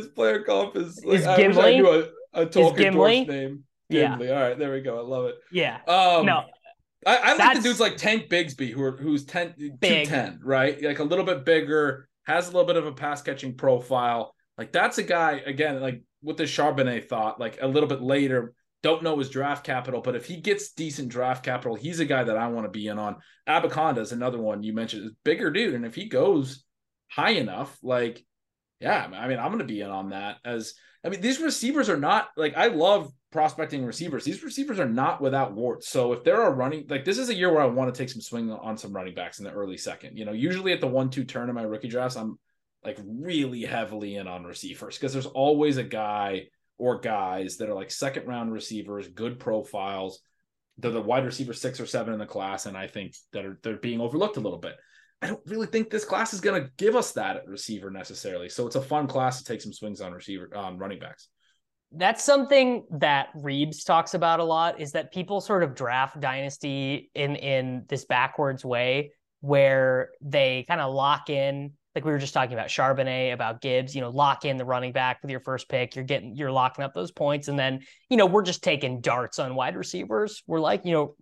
is like, Gimli. I knew a Tolkien Gimli dwarf's name. Gimli. Yeah. All right, there we go. I love it. Yeah. No. I like the dudes like Tank Bigsby, who's 210, right? Like a little bit bigger, has a little bit of a pass catching profile. Like that's a guy, again, like with the Charbonnet thought, like a little bit later, don't know his draft capital, but if he gets decent draft capital, he's a guy that I want to be in on. Abanikanda is another one you mentioned, is bigger dude. And if he goes high enough, like, yeah, I mean, I'm going to be in on that. These receivers are not like, I love prospecting receivers. These receivers are not without warts. So if there are running, like this is a year where I want to take some swing on some running backs in the early second. Usually at the 1-2 turn in my rookie drafts, I'm like really heavily in on receivers because there's always a guy or guys that are like second round receivers, good profiles. They're the wide receiver 6 or 7 in the class, and I think that they're being overlooked a little bit. I don't really think this class is going to give us that at receiver necessarily. So it's a fun class to take some swings on running backs. That's something that Reeves talks about a lot, is that people sort of draft dynasty in this backwards way where they kind of lock in, like we were just talking about Charbonnet, about Gibbs, lock in the running back with your first pick. You're locking up those points. And then, we're just taking darts on wide receivers. We're like,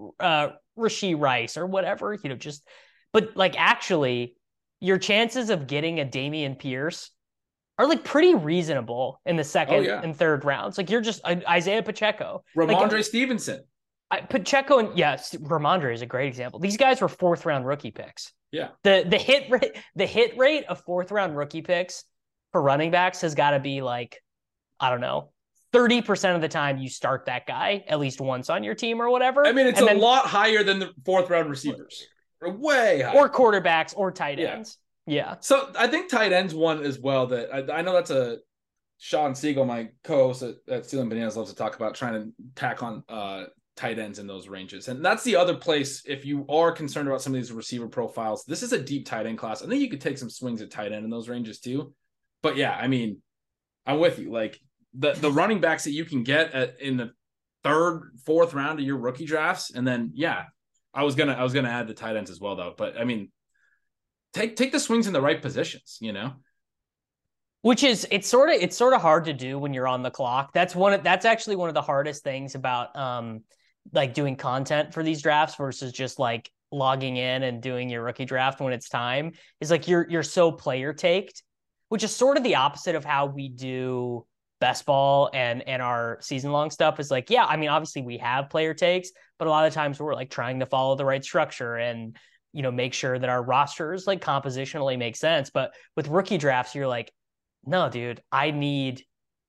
Rashee Rice or whatever, but like actually your chances of getting a Dameon Pierce are like pretty reasonable in the second and third rounds. Like you're just Isaiah Pacheco, Ramondre Stevenson. Pacheco, and yes, Ramondre is a great example. These guys were 4th round rookie picks. Yeah. The hit rate of 4th round rookie picks for running backs has got to be like, I don't know, 30% of the time you start that guy at least once on your team or whatever. I mean, it's a lot higher than the 4th round receivers. Way higher. Or quarterbacks or tight ends. Yeah. So I think tight ends one as well that I know that's a Sean Siegel, my co-host at Stealing Bananas, loves to talk about trying to tack on tight ends in those ranges. And that's the other place, if you are concerned about some of these receiver profiles, this is a deep tight end class. I think you could take some swings at tight end in those ranges too. But yeah, I mean, I'm with you. Like the running backs that you can get in the third, fourth round of your rookie drafts. And then, yeah, I was gonna add the tight ends as well, though. But I mean, take the swings in the right positions, you know. Which is it's sort of hard to do when you're on the clock. That's actually one of the hardest things about like doing content for these drafts versus just like logging in and doing your rookie draft when it's time, is like you're so player taked, which is sort of the opposite of how we do best ball and our season long stuff. Is like, yeah, I mean, obviously we have player takes, but a lot of times we're like trying to follow the right structure and, you know, make sure that our rosters like compositionally make sense. But with rookie drafts, you're like, no, dude, I need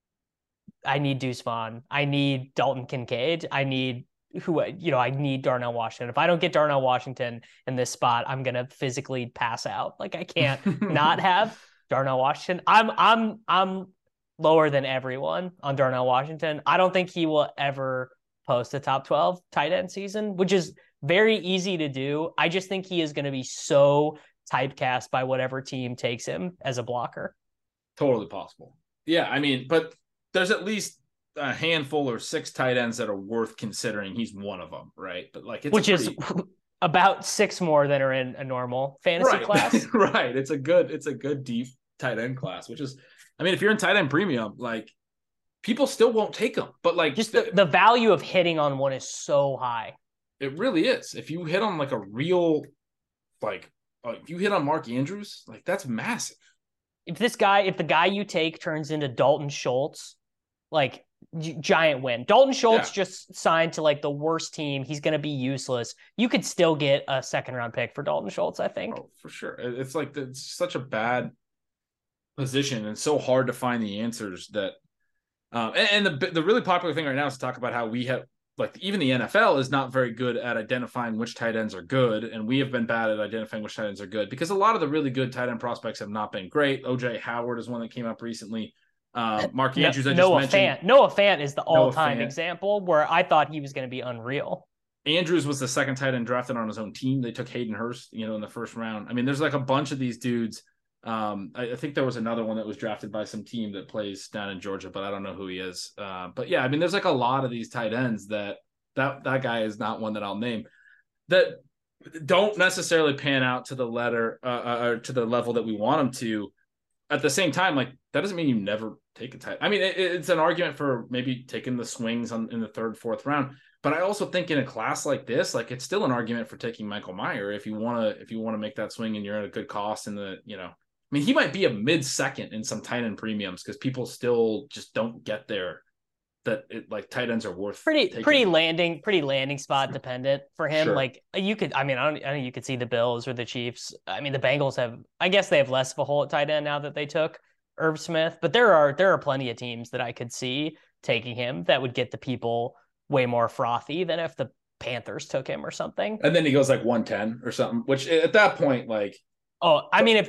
Deuce Vaughn. I need Dalton Kincaid. I need I need Darnell Washington. If I don't get Darnell Washington in this spot, I'm gonna physically pass out. Like I can't not have Darnell Washington. I'm lower than everyone on Darnell Washington. I don't think he will ever post a top 12 tight end season, which is very easy to do. I just think he is going to be so typecast by whatever team takes him as a blocker. Totally possible. Yeah, I mean, but there's at least a handful or 6 tight ends that are worth considering. He's one of them, right? But like, is about 6 more that are in a normal fantasy class. Right. It's a good deep tight end class, which is, I mean, if you're in tight end premium, like people still won't take them, but like just the value of hitting on one is so high. It really is. If you hit on like a real, like, if you hit on Mark Andrews, like that's massive. If the guy you take turns into Dalton Schultz, like giant win. Dalton Schultz just signed to like the worst team. He's going to be useless. You could still get a 2nd round pick for Dalton Schultz, I think. Oh, for sure. It's like, it's such a bad position and so hard to find the answers that, and the really popular thing right now is to talk about how we have, like, even the NFL is not very good at identifying which tight ends are good, and we have been bad at identifying which tight ends are good because a lot of the really good tight end prospects have not been great. OJ Howard is one that came up recently. Mark Andrews, Noah Fant is the all-time example where I thought he was going to be unreal. Andrews was the 2nd tight end drafted on his own team. They took Hayden Hurst, in the 1st round. I mean, there's like a bunch of these dudes. I think there was another one that was drafted by some team that plays down in Georgia, but I don't know who he is. But yeah, I mean, there's like a lot of these tight ends that guy is not one that I'll name, that don't necessarily pan out to the letter or to the level that we want them to. At the same time, like, that doesn't mean you never take a tight. I mean, it's an argument for maybe taking the swings in the 3rd, 4th round. But I also think in a class like this, like, it's still an argument for taking Michael Mayer if you want to make that swing and you're at a good cost in the, I mean, he might be a mid-second in some tight end premiums because people still just don't get there. Like tight ends are worth pretty landing spot dependent for him. Sure. Like you could, I mean, you could see the Bills or the Chiefs. I mean, the Bengals I guess they have less of a hole at tight end now that they took Irv Smith, but there are plenty of teams that I could see taking him that would get the people way more frothy than if the Panthers took him or something. And then he goes like 110 or something, which at that point, like, oh, I mean, if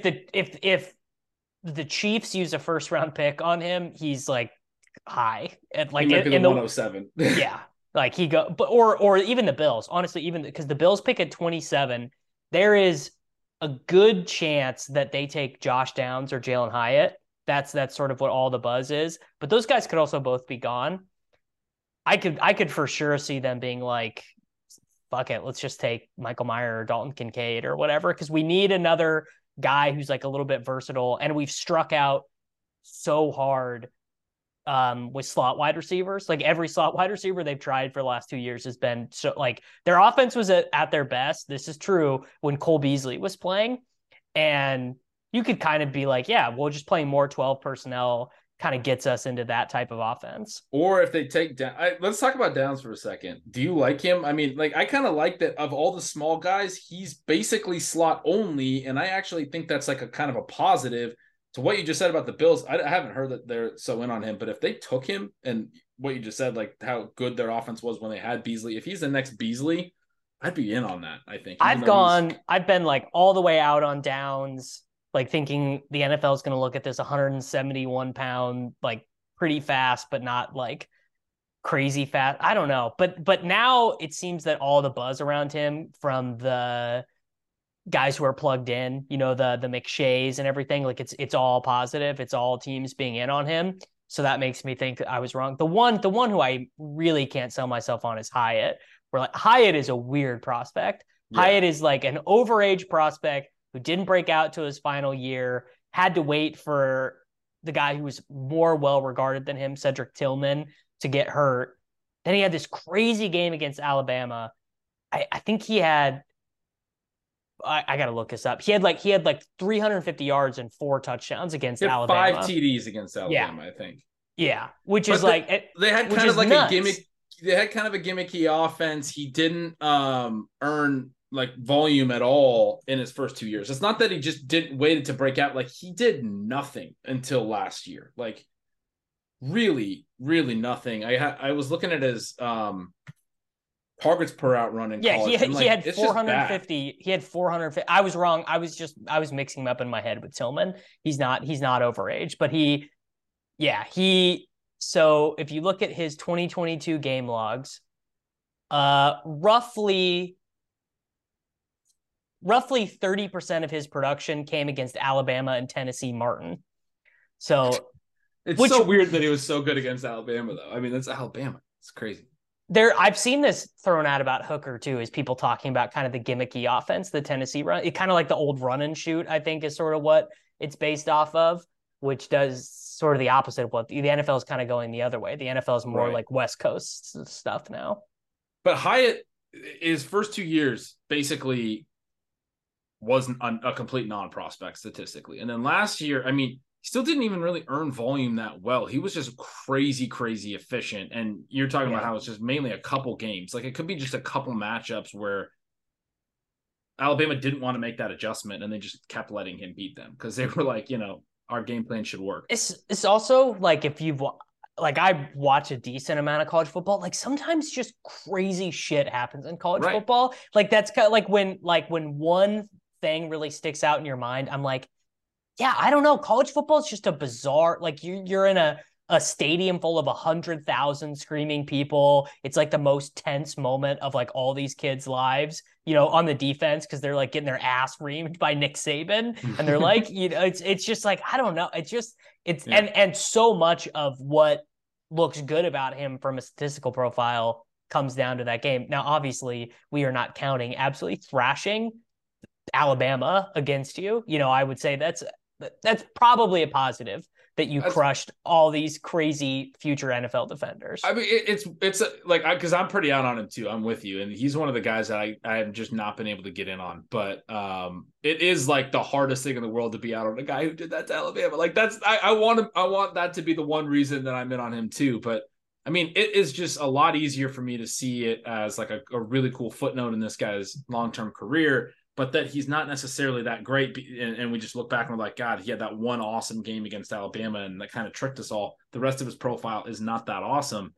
the Chiefs use a 1st round pick on him, he's like high at like in the 107. Yeah, like he go, but or even the Bills. Honestly, even because the Bills pick at 27, there is a good chance that they take Josh Downs or Jalen Hyatt. That's sort of what all the buzz is. But those guys could also both be gone. I could for sure see them being like, fuck it, let's just take Michael Mayer or Dalton Kincaid or whatever, because we need another guy who's like a little bit versatile, and we've struck out so hard with slot wide receivers. Like every slot wide receiver they've tried for the last 2 years has been so, like, their offense was at their best. This is true when Cole Beasley was playing, and you could kind of be like, yeah, well, just playing more 12 personnel kind of gets us into that type of offense. Or if they take down, let's talk about Downs for a second. Do you like him? I mean, like, I kind of like that of all the small guys, he's basically slot only. And I actually think that's like a kind of a positive to what you just said about the Bills. I haven't heard that they're so in on him, but if they took him and what you just said, like how good their offense was when they had Beasley, if he's the next Beasley, I'd be in on that. I think I've been like all the way out on Downs, like thinking the NFL is going to look at this 171 pound, like pretty fast, but not like crazy fast. I don't know. But now it seems that all the buzz around him from the guys who are plugged in, the McShays and everything, like it's all positive. It's all teams being in on him. So that makes me think that I was wrong. The one who I really can't sell myself on is Hyatt. Where like Hyatt is a weird prospect. Yeah. Hyatt is like an overage prospect who didn't break out to his final year, had to wait for the guy who was more well-regarded than him, Cedric Tillman, to get hurt. Then he had this crazy game against Alabama. I think he had, I got to look this up. He had like 350 yards and 4 touchdowns against Alabama. 5 TDs against Alabama, yeah. I think. Yeah, which is like they had kind of like nuts. A gimmick. They had kind of a gimmicky offense. He didn't earn like volume at all in his first 2 years. It's not that he just didn't waited to break out. Like he did nothing until last year. Like really, really nothing. I was looking at his targets per out run in college. He had 450. He had 450. I was wrong. I was mixing him up in my head with Tillman. He's not overage, but so if you look at his 2022 game logs, roughly 30% of his production came against Alabama and Tennessee Martin. So it's so weird that he was so good against Alabama, though. I mean, that's Alabama. It's crazy. I've seen this thrown out about Hooker too, is people talking about kind of the gimmicky offense, the Tennessee run. It kind of like the old run and shoot, I think, is sort of what it's based off of, which does sort of the opposite of what the NFL is kind of going the other way. The NFL is more like West Coast stuff now. But Hyatt, his first 2 years basically wasn't a complete non-prospect statistically. And then last year, I mean, he still didn't even really earn volume that well. He was just crazy efficient. And you're talking about how it's just mainly a couple games. Like it could be just a couple matchups where Alabama didn't want to make that adjustment and they just kept letting him beat them because they were like, our game plan should work. It's also like if you've like I watch a decent amount of college football, like sometimes just crazy shit happens in college football. Like that's kind of like when one thing really sticks out in your mind, I'm like, yeah, I don't know. College football is just a bizarre, like you're in a stadium full of 100,000 screaming people. It's like the most tense moment of like all these kids' lives, on the defense, because they're like getting their ass reamed by Nick Saban. And they're like, it's just like, I don't know. And so much of what looks good about him from a statistical profile comes down to that game. Now, obviously, we are not counting absolutely thrashing Alabama against you. I would say that's probably a positive that you crushed all these crazy future NFL defenders. I mean, it's like, because I'm pretty out on him too. I'm with you. And he's one of the guys that I have just not been able to get in on, but it is like the hardest thing in the world to be out on a guy who did that to Alabama. Like I want that to be the one reason that I'm in on him too. But I mean, it is just a lot easier for me to see it as like a really cool footnote in this guy's long-term career, but that he's not necessarily that great. And we just look back and we're like, God, he had that one awesome game against Alabama and that kind of tricked us all. The rest of his profile is not that awesome.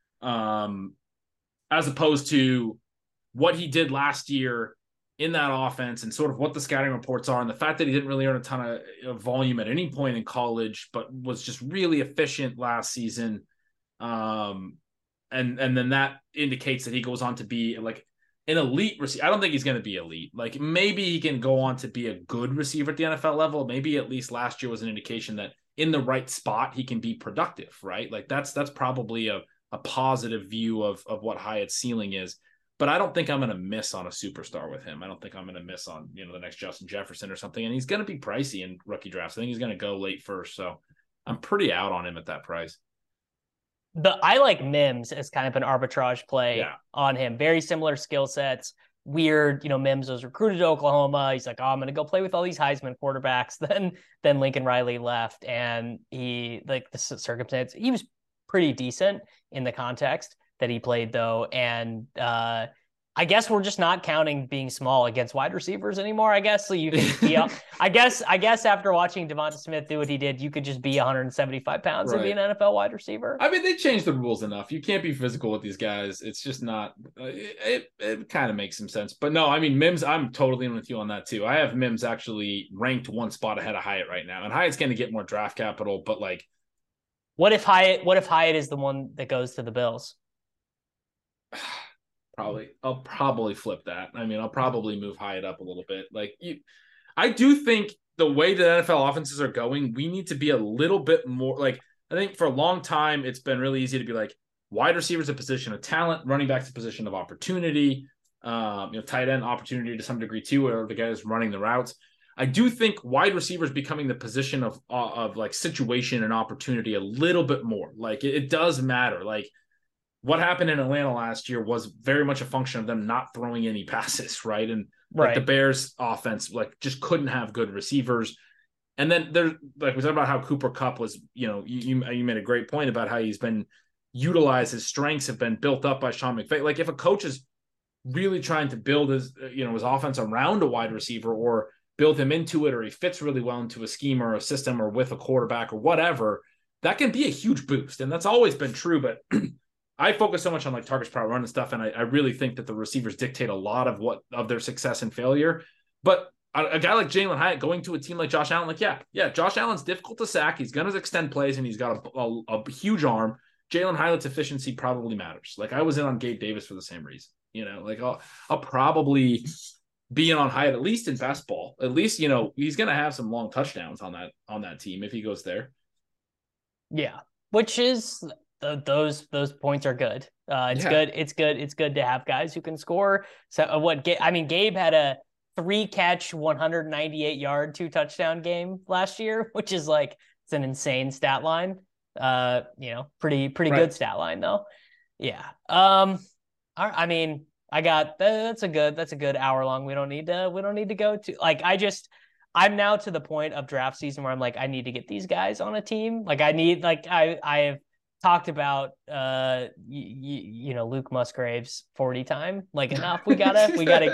As opposed to what he did last year in that offense and sort of what the scouting reports are. And the fact that he didn't really earn a ton of volume at any point in college, but was just really efficient last season. And then that indicates that he goes on to be like an elite receiver. I don't think he's going to be elite. Like maybe he can go on to be a good receiver at the NFL level. Maybe at least last year was an indication that in the right spot, he can be productive, right? Like that's probably a positive view of what Hyatt's ceiling is, but I don't think I'm going to miss on a superstar with him. I don't think I'm going to miss on, the next Justin Jefferson or something. And he's going to be pricey in rookie drafts. I think he's going to go late first. So I'm pretty out on him at that price. I like Mims as kind of an arbitrage play on him. Very similar skill sets. Weird, Mims was recruited to Oklahoma. He's like, I'm going to go play with all these Heisman quarterbacks. Then Lincoln Riley left, and he, like the circumstance, he was pretty decent in the context that he played, though. And I guess we're just not counting being small against wide receivers anymore. I guess so. You can be up. I guess after watching Devonta Smith do what he did, you could just be 175 pounds and be an NFL wide receiver. I mean, they changed the rules enough. You can't be physical with these guys. It's just not. It kind of makes some sense. But no, I mean, Mims. I'm totally in with you on that too. I have Mims actually ranked one spot ahead of Hyatt right now, and Hyatt's going to get more draft capital. But like, what if Hyatt is the one that goes to the Bills? I'll probably flip that. I mean, I'll probably move Hyatt up a little bit. I do think the way the NFL offenses are going, we need to be a little bit more like I think for a long time, it's been really easy to be like, wide receivers a position of talent, running backs a position of opportunity, tight end opportunity to some degree too, or the guy who's running the routes. I do think wide receivers becoming the position of like situation and opportunity a little bit more. Like it does matter. Like what happened in Atlanta last year was very much a function of them not throwing any passes, right? And like the Bears offense, like just couldn't have good receivers. And then there's like we talked about how Cooper Kupp was, you made a great point about how he's been utilized. His strengths have been built up by Sean McVay. Like if a coach is really trying to build his offense around a wide receiver or build him into it, or he fits really well into a scheme or a system or with a quarterback or whatever, that can be a huge boost. And that's always been true. But I focus so much on like targets per run and stuff. And I really think that the receivers dictate a lot of their success and failure. But a guy like Jalin Hyatt going to a team like Josh Allen, like, yeah, Josh Allen's difficult to sack. He's going to extend plays and he's got a huge arm. Jalen Hyatt's efficiency probably matters. Like I was in on Gabe Davis for the same reason. Like I'll probably be in on Hyatt, at least in best ball. At least, he's going to have some long touchdowns on that team if he goes there. Yeah, which is those points are good. Good. It's good to have guys who can score. So Gabe had a 3-catch, 198-yard, 2-touchdown game last year, which is like, it's an insane stat line. Pretty good stat line though. Yeah. I got that's a good hour long. We don't need to go to like, I'm now to the point of draft season where I'm like, I need to get these guys on a team. Like I have talked about Luke Musgrave's 40 time. Like enough. We gotta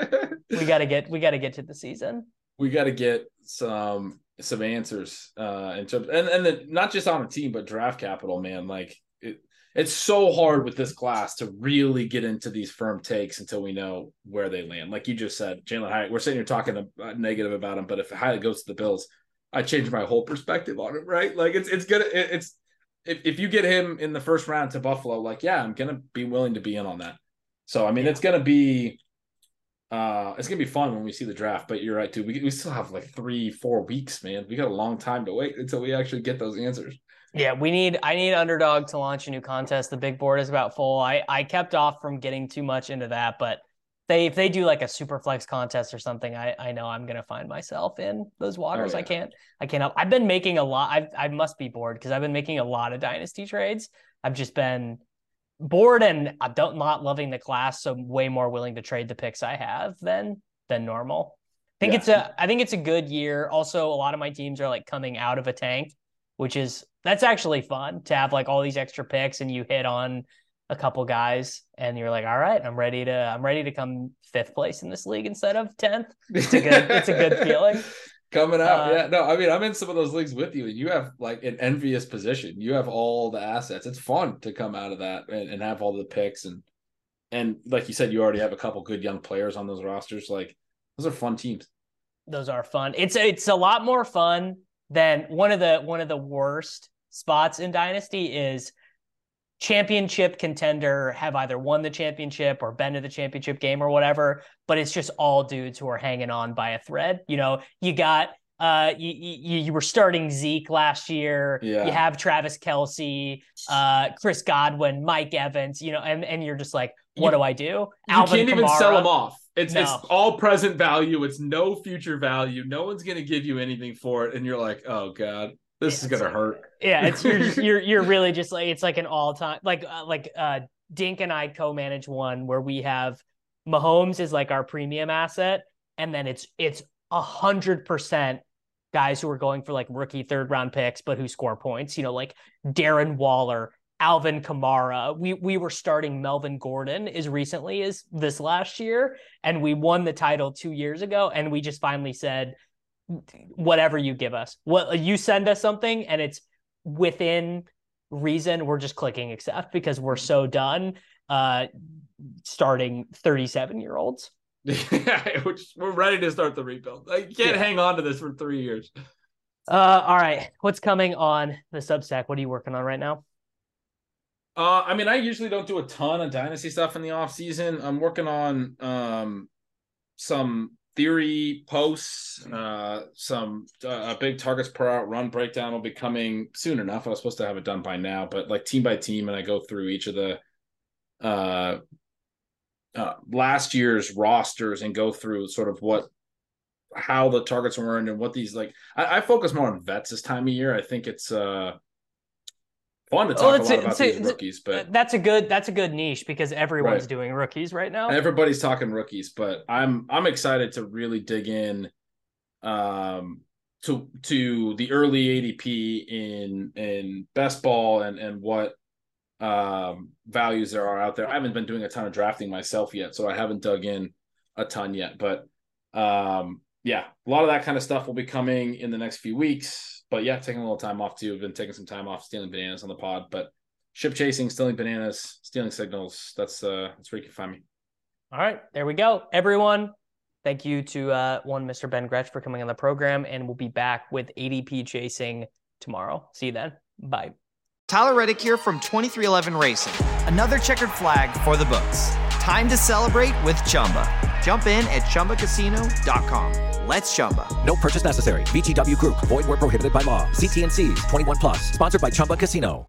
get to the season. We gotta get some answers in terms and then not just on a team, but draft capital, man. Like it's so hard with this class to really get into these firm takes until we know where they land. Like you just said, Jalin Hyatt, we're sitting here talking negative about him, but if Hyatt goes to the Bills, I change my whole perspective on it, right? Like it's good. If you get him in the first round to Buffalo, like, yeah, I'm going to be willing to be in on that. So, it's going to be fun when we see the draft, but you're right, dude. We still have like 3-4 weeks, man. We got a long time to wait until we actually get those answers. Yeah, I need Underdog to launch a new contest. The big board is about full. I kept off from getting too much into that, but if they do like a super flex contest or something, I know I'm gonna find myself in those waters. Oh, yeah. I can't help. I've been making a lot. I must be bored because I've been making a lot of dynasty trades. I've just been bored and not loving the class, so way more willing to trade the picks I have than normal. I think it's a good year. Also, a lot of my teams are like coming out of a tank, that's actually fun to have like all these extra picks and you hit on a couple guys and you're like, all right, I'm ready to come 5th place in this league instead of 10th. It's a good feeling. Coming out. Yeah. No, I'm in some of those leagues with you and you have like an envious position. You have all the assets. It's fun to come out of that and have all the picks and like you said, you already have a couple good young players on those rosters. Like those are fun teams. Those are fun. It's a lot more fun than one of the worst spots in Dynasty is championship contender have either won the championship or been to the championship game or whatever, but it's just all dudes who are hanging on by a thread. You got you were starting Zeke last year. Yeah. You have Travis Kelce, Chris Godwin, Mike Evans, and you're just like, what do I do? You Alvin can't even Kamara. Sell them off. It's all present value. It's no future value. No one's going to give you anything for it. And you're like, oh God, this is going to hurt. Yeah. It's you're really just like, it's like an all time, like Dink and I co-manage one where we have Mahomes is like our premium asset. And then it's 100% guys who are going for like rookie 3rd round picks, but who score points, like Darren Waller, Alvin Kamara. We were starting Melvin Gordon as recently as this last year, and we won the title 2 years ago. And we just finally said, whatever you give us, what you send us something, and it's within reason, we're just clicking accept because we're so done starting 37-year-olds. We're ready to start the rebuild. I can't hang on to this for 3 years. All right. What's coming on the Substack? What are you working on right now? I usually don't do a ton of dynasty stuff in the off season. I'm working on some theory posts, a big targets per out run breakdown will be coming soon enough. I was supposed to have it done by now, but like team by team, and I go through each of the last year's rosters and go through sort of how the targets were earned and what these like. I focus more on vets this time of year. I think it's fun to talk a lot about these rookies, but that's a good niche because everyone's doing rookies right now. Everybody's talking rookies, but I'm excited to really dig in to the early ADP in best ball and what values there are out there. I haven't been doing a ton of drafting myself yet, so I haven't dug in a ton yet, but yeah, a lot of that kind of stuff will be coming in the next few weeks. But yeah, taking a little time off too. I've been taking some time off stealing bananas on the pod, but ship chasing, stealing bananas, stealing signals. That's where you can find me. All right, there we go. Everyone, thank you to Mr. Ben Gretch for coming on the program, and we'll be back with ADP chasing tomorrow. See you then. Bye. Tyler Reddick here from 23XI Racing. Another checkered flag for the books. Time to celebrate with Chumba. Jump in at ChumbaCasino.com. Let's Chumba. No purchase necessary. VGW Group. Void where prohibited by law. See T&Cs. 21+. Sponsored by Chumba Casino.